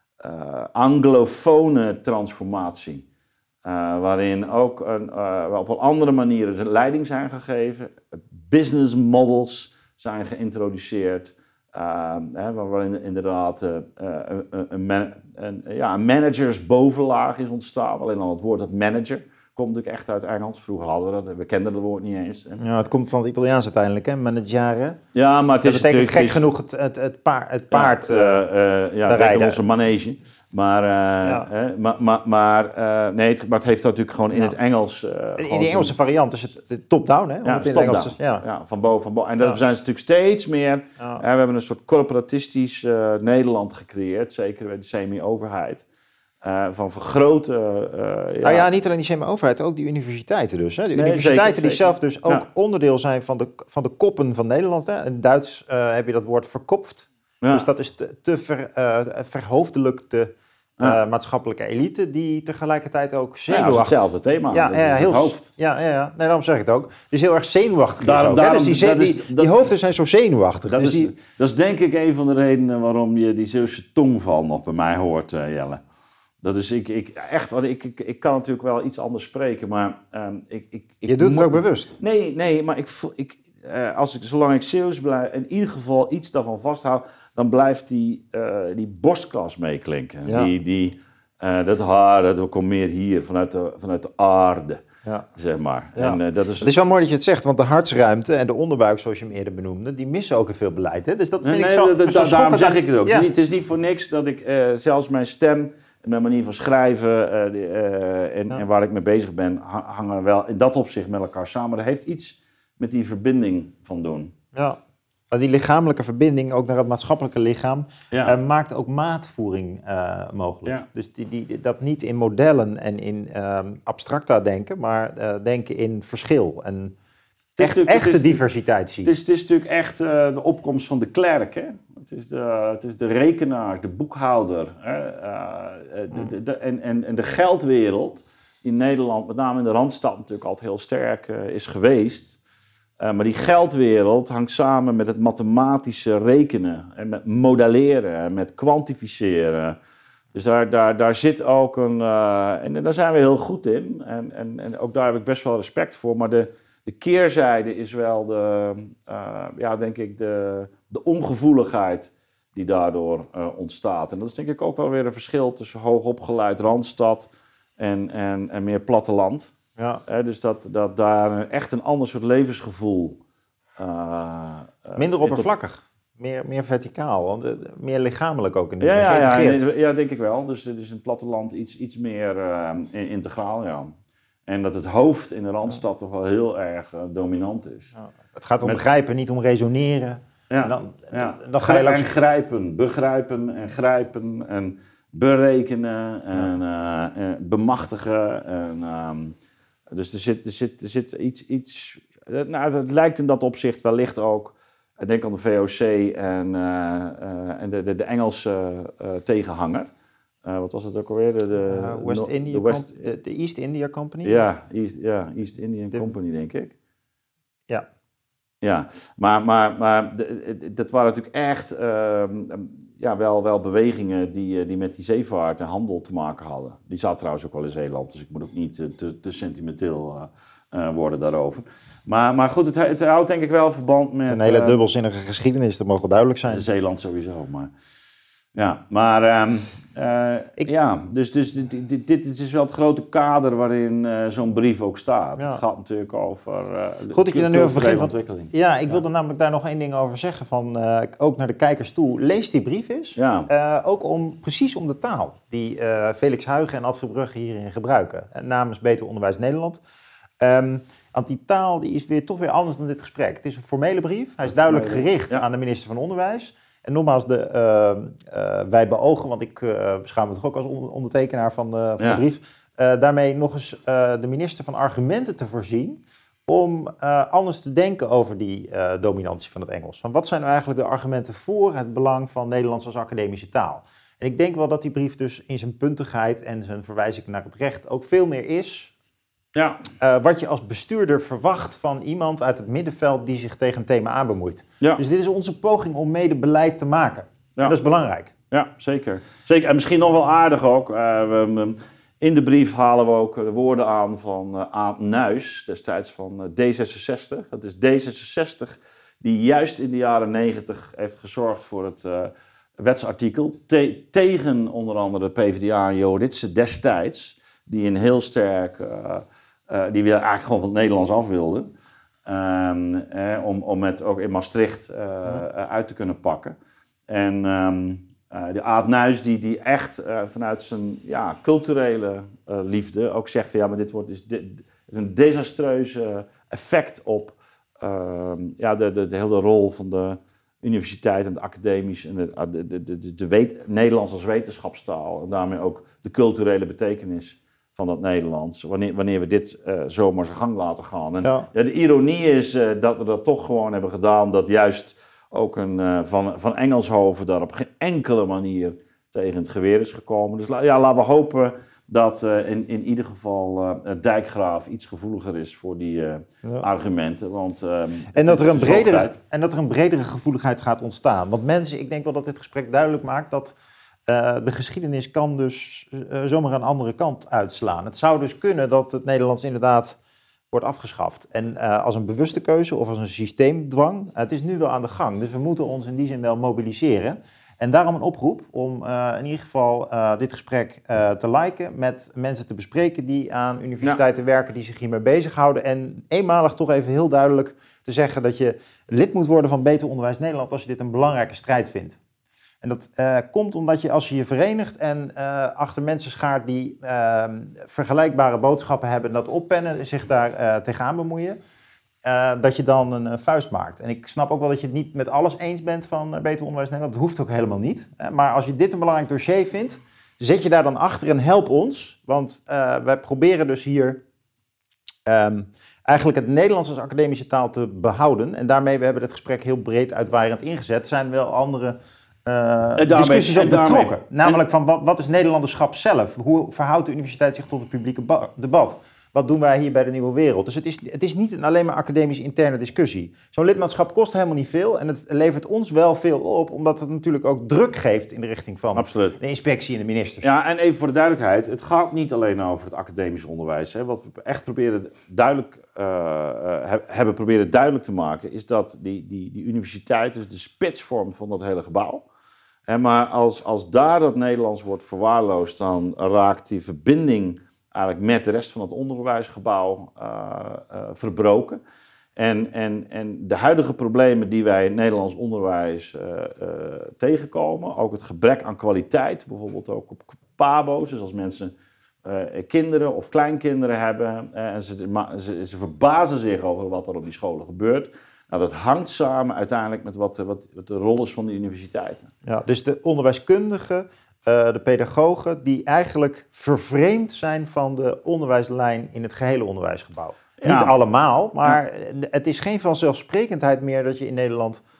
uh, anglofone transformatie. Uh, waarin ook een, uh, op een andere manieren leiding zijn gegeven, business models zijn geïntroduceerd. Uh, hè, waarin inderdaad uh, een, een, man, een, ja, een managersbovenlaag is ontstaan. Alleen al het woord dat manager komt natuurlijk echt uit Engels. Vroeger hadden we dat, we kenden dat woord niet eens. Ja, het komt van het Italiaans uiteindelijk, hè, managere. Ja, maar het is dat betekent gek is, genoeg het, het, het paard, het paard ja, uh, uh, ja, rijden. onze manege. Maar, uh, ja. uh, maar, maar, maar, uh, nee, het, maar het heeft natuurlijk gewoon in ja. het Engels... Uh, in de Engelse variant is het top-down, hè? Ja, het top-down. Engels, ja. ja, van boven van boven. En daar ja. zijn ze natuurlijk steeds meer... Ja. Uh, we hebben een soort corporatistisch uh, Nederland gecreëerd, zeker bij de semi-overheid. Uh, van vergroten... Uh, ja. Nou ja, niet alleen die semi-overheid, ook die universiteiten dus. Hè? De nee, universiteiten zeker, die zeker. zelf dus ook ja. onderdeel zijn van de, van de koppen van Nederland. Hè? In Duits uh, heb je dat woord verkopft. Ja. Dus dat is te, te ver, uh, verhoofdelijkte uh, ja. maatschappelijke elite die tegelijkertijd ook zenuwachtig... Ja, dat is hetzelfde thema. Ja, ja, ja heel, het hoofd. Ja, ja, ja. Nee, daarom zeg ik het ook. Het is heel erg zenuwachtig. Daarom, ook, daarom, dus die, ze- dat is, die, dat, die hoofden zijn zo zenuwachtig. Dat, dus is, die... dat is denk ik een van de redenen waarom je die Zeeuwse tongval nog bij mij hoort, uh, Jelle. Dat is, ik, ik, echt, wat ik, ik, ik kan natuurlijk wel iets anders spreken, maar... Um, ik, ik, ik je doet moet, het ook bewust? Nee, nee, maar ik, ik, uh, als ik, zolang ik Zeeuws blijf, in ieder geval iets daarvan vasthoud, dan blijft die, uh, die borstklas meeklinken. Ja. Die, die, uh, dat haar, dat komt meer hier, vanuit de, vanuit de aarde, ja. zeg maar. Ja. En, uh, dat is, het is wel mooi dat je het zegt, want de hartsruimte en de onderbuik, zoals je hem eerder benoemde, die missen ook in veel beleid. Hè? Dus dat vind nee, ik zo, nee, zo da, daarom zeg ik het ook. Ja. Het, is niet, het is niet voor niks dat ik uh, zelfs mijn stem... Mijn manier van schrijven uh, die, uh, en, ja. en waar ik mee bezig ben, hangen wel in dat opzicht met elkaar samen. Dat heeft iets met die verbinding van doen. Ja, maar die lichamelijke verbinding, ook naar het maatschappelijke lichaam, ja. uh, maakt ook maatvoering uh, mogelijk. Ja. Dus die, die, dat niet in modellen en in uh, abstracta denken, maar uh, denken in verschil. En echt, echte is, diversiteit zien. Het is, het is natuurlijk echt uh, de opkomst van de klerk, hè? Het is de, het is de rekenaar, de boekhouder. Hè? Uh, de, de, de, en, en, en de geldwereld in Nederland, met name in de Randstad natuurlijk altijd heel sterk uh, is geweest. Uh, maar die geldwereld hangt samen met het mathematische rekenen. En met modelleren, en met kwantificeren. Dus daar, daar, daar zit ook een... Uh, en daar zijn we heel goed in. En, en, en ook daar heb ik best wel respect voor. Maar de, de keerzijde is wel de... Uh, ja, denk ik de... de ongevoeligheid die daardoor uh, ontstaat. En dat is denk ik ook wel weer een verschil tussen hoogopgeleid Randstad en, en, en meer platteland. Ja. Uh, dus dat, dat daar echt een ander soort levensgevoel... Uh, Minder oppervlakkig, meer, meer verticaal, want, uh, meer lichamelijk ook in de ja, ja, ja, ja, denk ik wel. Dus het is in het platteland iets, iets meer uh, integraal, ja. En dat het hoofd in de Randstad ja. toch wel heel erg uh, dominant is. Ja. Het gaat om Met... begrijpen, niet om resoneren. Ja, en dan, ja. dan ga je langs... En grijpen, begrijpen en grijpen en berekenen en ja. uh, uh, bemachtigen. En, um, dus er zit, er zit, er zit iets, iets... Nou, het lijkt in dat opzicht wellicht ook... Ik denk aan de V O C en, uh, uh, en de, de, de Engelse uh, tegenhanger. Uh, wat was het ook alweer? De, de, uh, West no, India de, West, Com- de, de East India Company? Ja, East, ja, East Indian de, Company, denk ik. Ja. Ja, maar, maar, maar de, dat waren natuurlijk echt uh, ja, wel, wel bewegingen die, die met die zeevaart en handel te maken hadden. Die zaten trouwens ook wel in Zeeland, dus ik moet ook niet te, te sentimenteel uh, uh, worden daarover. Maar, maar goed, het, het houdt denk ik wel verband met... Een hele uh, dubbelzinnige geschiedenis, dat mag wel duidelijk zijn. Zeeland sowieso, maar... Ja, maar um, uh, ik, ja, dus, dus dit, dit, dit is wel het grote kader waarin uh, zo'n brief ook staat. Ja. Het gaat natuurlijk over uh, de Goed dat je er nu over begint. ontwikkeling. Ja, ik wilde ja. namelijk daar nog één ding over zeggen, van, uh, ook naar de kijkers toe. Lees die brief eens, ja. uh, ook om, precies om de taal die uh, Felix Huygen en Ad Verbrugge hierin gebruiken. Uh, namens Beter Onderwijs Nederland. Um, want die taal die is weer, toch weer anders dan dit gesprek. Het is een formele brief, hij is duidelijk gericht ja. aan de minister van Onderwijs. En nogmaals, de, uh, uh, wij beogen, want ik uh, beschouw me toch ook als ondertekenaar van, uh, van ja. de brief, uh, daarmee nog eens uh, de minister van argumenten te voorzien om uh, anders te denken over die uh, dominantie van het Engels. Van wat zijn nou eigenlijk de argumenten voor het belang van Nederlands als academische taal? En ik denk wel dat die brief dus in zijn puntigheid en zijn verwijzing naar het recht ook veel meer is... Ja. Uh, wat je als bestuurder verwacht van iemand uit het middenveld die zich tegen een thema aan bemoeit. Ja. Dus dit is onze poging om mede beleid te maken. Ja. Dat is belangrijk. Ja, zeker. zeker. En misschien nog wel aardig ook. Uh, we, in de brief halen we ook de woorden aan van uh, Aad Nuis, destijds van uh, D zesenzestig. Dat is D zesenzestig die juist in de jaren negentig heeft gezorgd voor het uh, wetsartikel te- tegen onder andere de PvdA en Joritse destijds, die een heel sterk... Uh, Uh, die we eigenlijk gewoon van het Nederlands af wilden. Um, eh, om, om het ook in Maastricht uh, ja. uh, uit te kunnen pakken. En um, uh, de Aad Nuis die, die echt uh, vanuit zijn ja, culturele uh, liefde ook zegt van ja, maar dit wordt dus dit, dit een desastreuze effect op uh, ja, de, de, de hele rol van de universiteit en de academisch en de, de, de, de, de weet, Nederlands als wetenschapstaal en daarmee ook de culturele betekenis van dat Nederlands, wanneer, wanneer we dit uh, zomaar zijn gang laten gaan. En ja. Ja, de ironie is uh, dat we dat toch gewoon hebben gedaan, dat juist ook een uh, van, van Engelshoven daar op geen enkele manier tegen het geweer is gekomen. Dus la, ja, laten we hopen dat uh, in, in ieder geval uh, Dijkgraaf iets gevoeliger is voor die uh, ja. argumenten. Want, uh, en, dat er een bredere, en dat er een bredere gevoeligheid gaat ontstaan. Want mensen, ik denk wel dat dit gesprek duidelijk maakt dat Uh, de geschiedenis kan dus uh, zomaar een andere kant uitslaan. Het zou dus kunnen dat het Nederlands inderdaad wordt afgeschaft. En uh, als een bewuste keuze of als een systeemdwang, uh, het is nu wel aan de gang. Dus we moeten ons in die zin wel mobiliseren. En daarom een oproep om uh, in ieder geval uh, dit gesprek uh, te liken, met mensen te bespreken die aan universiteiten ja. werken, die zich hiermee bezighouden. En eenmalig toch even heel duidelijk te zeggen dat je lid moet worden van Beter Onderwijs Nederland als je dit een belangrijke strijd vindt. En dat uh, komt omdat je als je je verenigt en uh, achter mensen schaart die uh, vergelijkbare boodschappen hebben, dat oppennen, zich daar uh, tegenaan bemoeien, uh, dat je dan een uh, vuist maakt. En ik snap ook wel dat je het niet met alles eens bent van uh, Beter Onderwijs Nederland. Dat hoeft ook helemaal niet. Uh, maar als je dit een belangrijk dossier vindt, zet je daar dan achter en help ons. Want uh, wij proberen dus hier um, eigenlijk het Nederlands als academische taal te behouden. En daarmee, we hebben het gesprek heel breed uitwaaiend ingezet, zijn wel andere Uh, daarmee, discussies ook betrokken. Daarmee. Namelijk van wat, wat is Nederlanderschap zelf? Hoe verhoudt de universiteit zich tot het publieke ba- debat? Wat doen wij hier bij de Nieuwe Wereld? Dus het is, het is niet een alleen maar academisch interne discussie. Zo'n lidmaatschap kost helemaal niet veel. En het levert ons wel veel op, omdat het natuurlijk ook druk geeft in de richting van Absoluut. de inspectie en de ministers. Ja, en even voor de duidelijkheid. Het gaat niet alleen over het academisch onderwijs. Hè. Wat we echt proberen duidelijk, uh, hebben proberen duidelijk te maken, is dat die, die, die universiteit dus de spits vormt van dat hele gebouw. En maar als, als daar dat Nederlands wordt verwaarloosd, dan raakt die verbinding eigenlijk met de rest van het onderwijsgebouw uh, uh, verbroken. En, en, en de huidige problemen die wij in het Nederlands onderwijs uh, uh, tegenkomen, ook het gebrek aan kwaliteit, bijvoorbeeld ook op pabo's, dus als mensen uh, kinderen of kleinkinderen hebben uh, en ze, ze, ze verbazen zich over wat er op die scholen gebeurt. Nou, dat hangt samen uiteindelijk met wat, wat, wat de rol is van de universiteiten. Ja, dus de onderwijskundigen, uh, de pedagogen, die eigenlijk vervreemd zijn van de onderwijslijn in het gehele onderwijsgebouw. Ja. Niet allemaal, maar ja. Het is geen vanzelfsprekendheid meer dat je in Nederland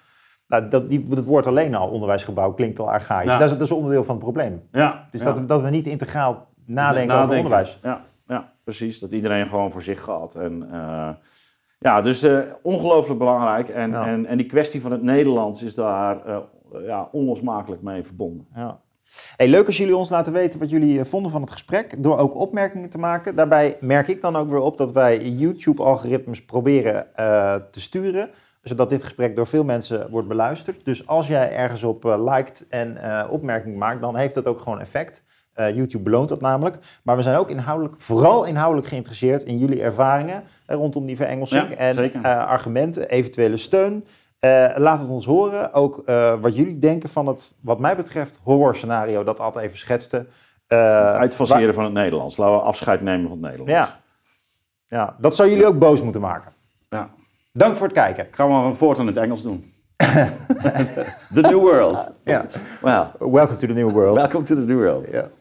Nou, dat, die, het woord alleen al, onderwijsgebouw, klinkt al archaïs. Ja. Dat, is, dat is onderdeel van het probleem. Ja, Dus ja. dat, dat we niet integraal nadenken, Nadenken. over onderwijs. Ja, ja, precies. Dat iedereen gewoon voor zich gaat. En, uh, ja, dus uh, ongelooflijk belangrijk. En, Ja. en, en die kwestie van het Nederlands is daar uh, ja, onlosmakelijk mee verbonden. Ja. Hey, leuk als jullie ons laten weten wat jullie vonden van het gesprek, door ook opmerkingen te maken. Daarbij merk ik dan ook weer op dat wij YouTube-algoritmes proberen uh, te sturen, zodat dit gesprek door veel mensen wordt beluisterd. Dus als jij ergens op uh, liked en uh, opmerkingen maakt, dan heeft dat ook gewoon effect. Uh, YouTube beloont dat namelijk. Maar we zijn ook inhoudelijk, vooral inhoudelijk geïnteresseerd in jullie ervaringen uh, rondom die verengelsing. Ja, en zeker. Uh, argumenten, eventuele steun. Uh, laat het ons horen. Ook uh, wat jullie denken van het, wat mij betreft, horrorscenario dat Ad even schetste. Uh, Uitfaseren waar... van het Nederlands. Laten we afscheid nemen van het Nederlands. Ja, ja dat zou jullie ook boos moeten maken. Ja. Dank voor het kijken. Gaan we maar voort aan het Engels doen. The New World. Ja. Well, welcome to the new world. Welcome to the new world. Ja.